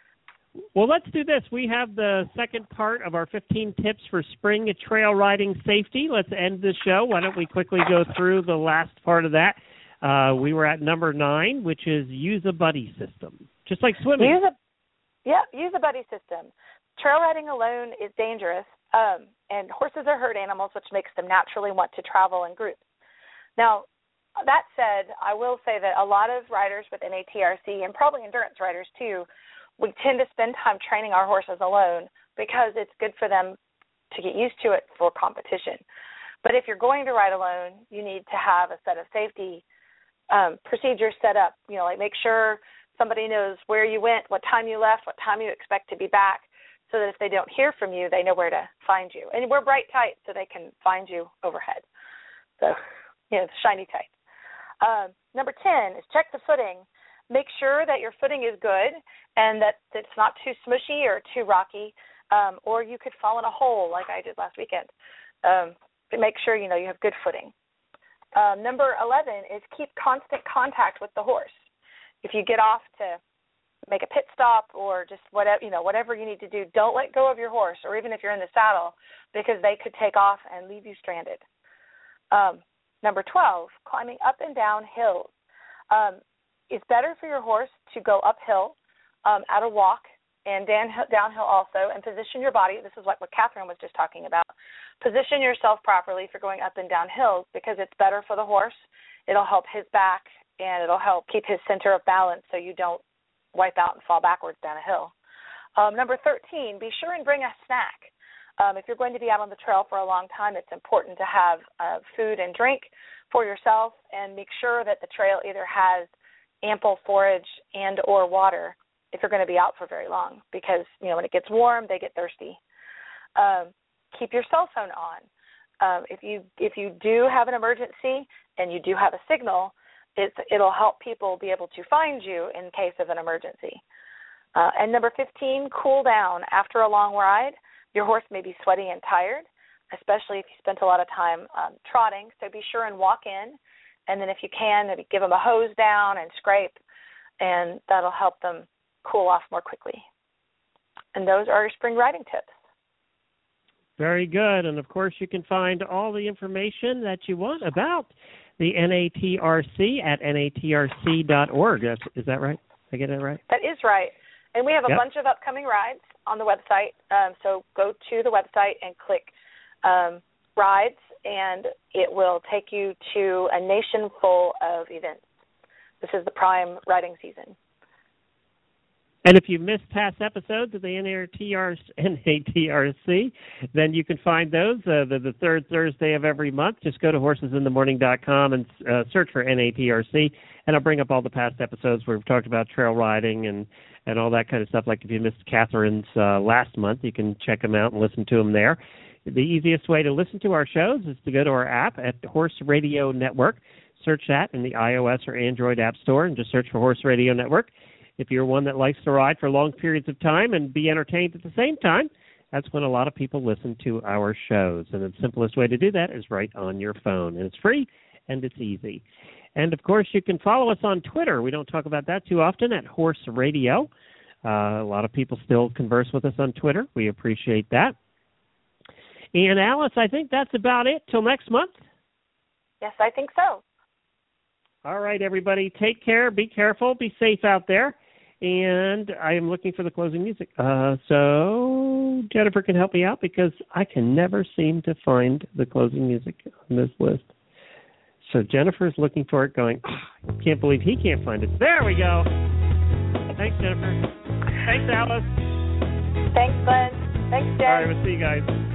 Well, let's do this. We have the second part of our fifteen tips for spring trail riding safety. Let's end the show. Why don't we quickly go through the last part of that? Uh, we were at number nine, which is use a buddy system, just like swimming. Use a, yeah, use a buddy system. Trail riding alone is dangerous, um, and horses are herd animals, which makes them naturally want to travel in groups. Now, that said, I will say that a lot of riders with N A T R C, and probably endurance riders too, we tend to spend time training our horses alone because it's good for them to get used to it for competition. But if you're going to ride alone, you need to have a set of safety um, procedures set up. You know, like make sure somebody knows where you went, what time you left, what time you expect to be back, so that if they don't hear from you, they know where to find you. And wear bright tights so they can find you overhead. So, you know, shiny tights. Um, number ten is check the footing. Make sure that your footing is good and that it's not too smushy or too rocky, um, or you could fall in a hole like I did last weekend. Um, but make sure, you know, you have good footing. Um, number eleven is keep constant contact with the horse. If you get off to make a pit stop or just whatever, you know, whatever you need to do, don't let go of your horse, or even if you're in the saddle, because they could take off and leave you stranded. Um, number twelve, climbing up and down hills. Um, It's better for your horse to go uphill um, at a walk and down, downhill also, and position your body. This is like what Catherine was just talking about. Position yourself properly for going up and down hills, because it's better for the horse. It'll help his back, and it'll help keep his center of balance so you don't wipe out and fall backwards down a hill. Um, number thirteen, be sure and bring a snack. Um, if you're going to be out on the trail for a long time, it's important to have uh, food and drink for yourself, and make sure that the trail either has ample forage and or water if you're going to be out for very long, because, you know, when it gets warm, they get thirsty. Um, keep your cell phone on. Um, if you if you do have an emergency and you do have a signal, it's, it'll help people be able to find you in case of an emergency. Uh, and number fifteen, cool down. After a long ride, your horse may be sweaty and tired, especially if you spent a lot of time um, trotting, so be sure and walk in. And then if you can, maybe give them a hose down and scrape, and that'll help them cool off more quickly. And those are your spring riding tips. Very good. And, of course, you can find all the information that you want about the N A T R C at N A T R C dot org. Is that right? Did I get that right? That is right. And we have a yep. bunch of upcoming rides on the website. Um, so go to the website and click um, rides, and it will take you to a nation full of events. This is the prime riding season. And if you missed past episodes of the N A T R C, then you can find those uh, the, the third Thursday of every month. Just go to horses in the morning dot com and uh, search for N A T R C, and I'll bring up all the past episodes where we've talked about trail riding and, and all that kind of stuff. Like if you missed Catherine's uh, last month, you can check them out and listen to them there. The easiest way to listen to our shows is to go to our app at Horse Radio Network. Search that in the iOS or Android App Store and just search for Horse Radio Network. If you're one that likes to ride for long periods of time and be entertained at the same time, that's when a lot of people listen to our shows. And the simplest way to do that is right on your phone. And it's free and it's easy. And, of course, you can follow us on Twitter. We don't talk about that too often, at Horse Radio. Uh, a lot of people still converse with us on Twitter. We appreciate that. And Alice, I think that's about it. Till next month. Yes, I think so. All right, everybody. Take care. Be careful. Be safe out there. And I am looking for the closing music. Uh, so Jennifer can help me out because I can never seem to find the closing music on this list. So Jennifer's looking for it going, oh, I can't believe he can't find it. There we go. Thanks, Jennifer. Thanks, Alice. Thanks, Glenn. Thanks, Jen. All right, we'll see you guys.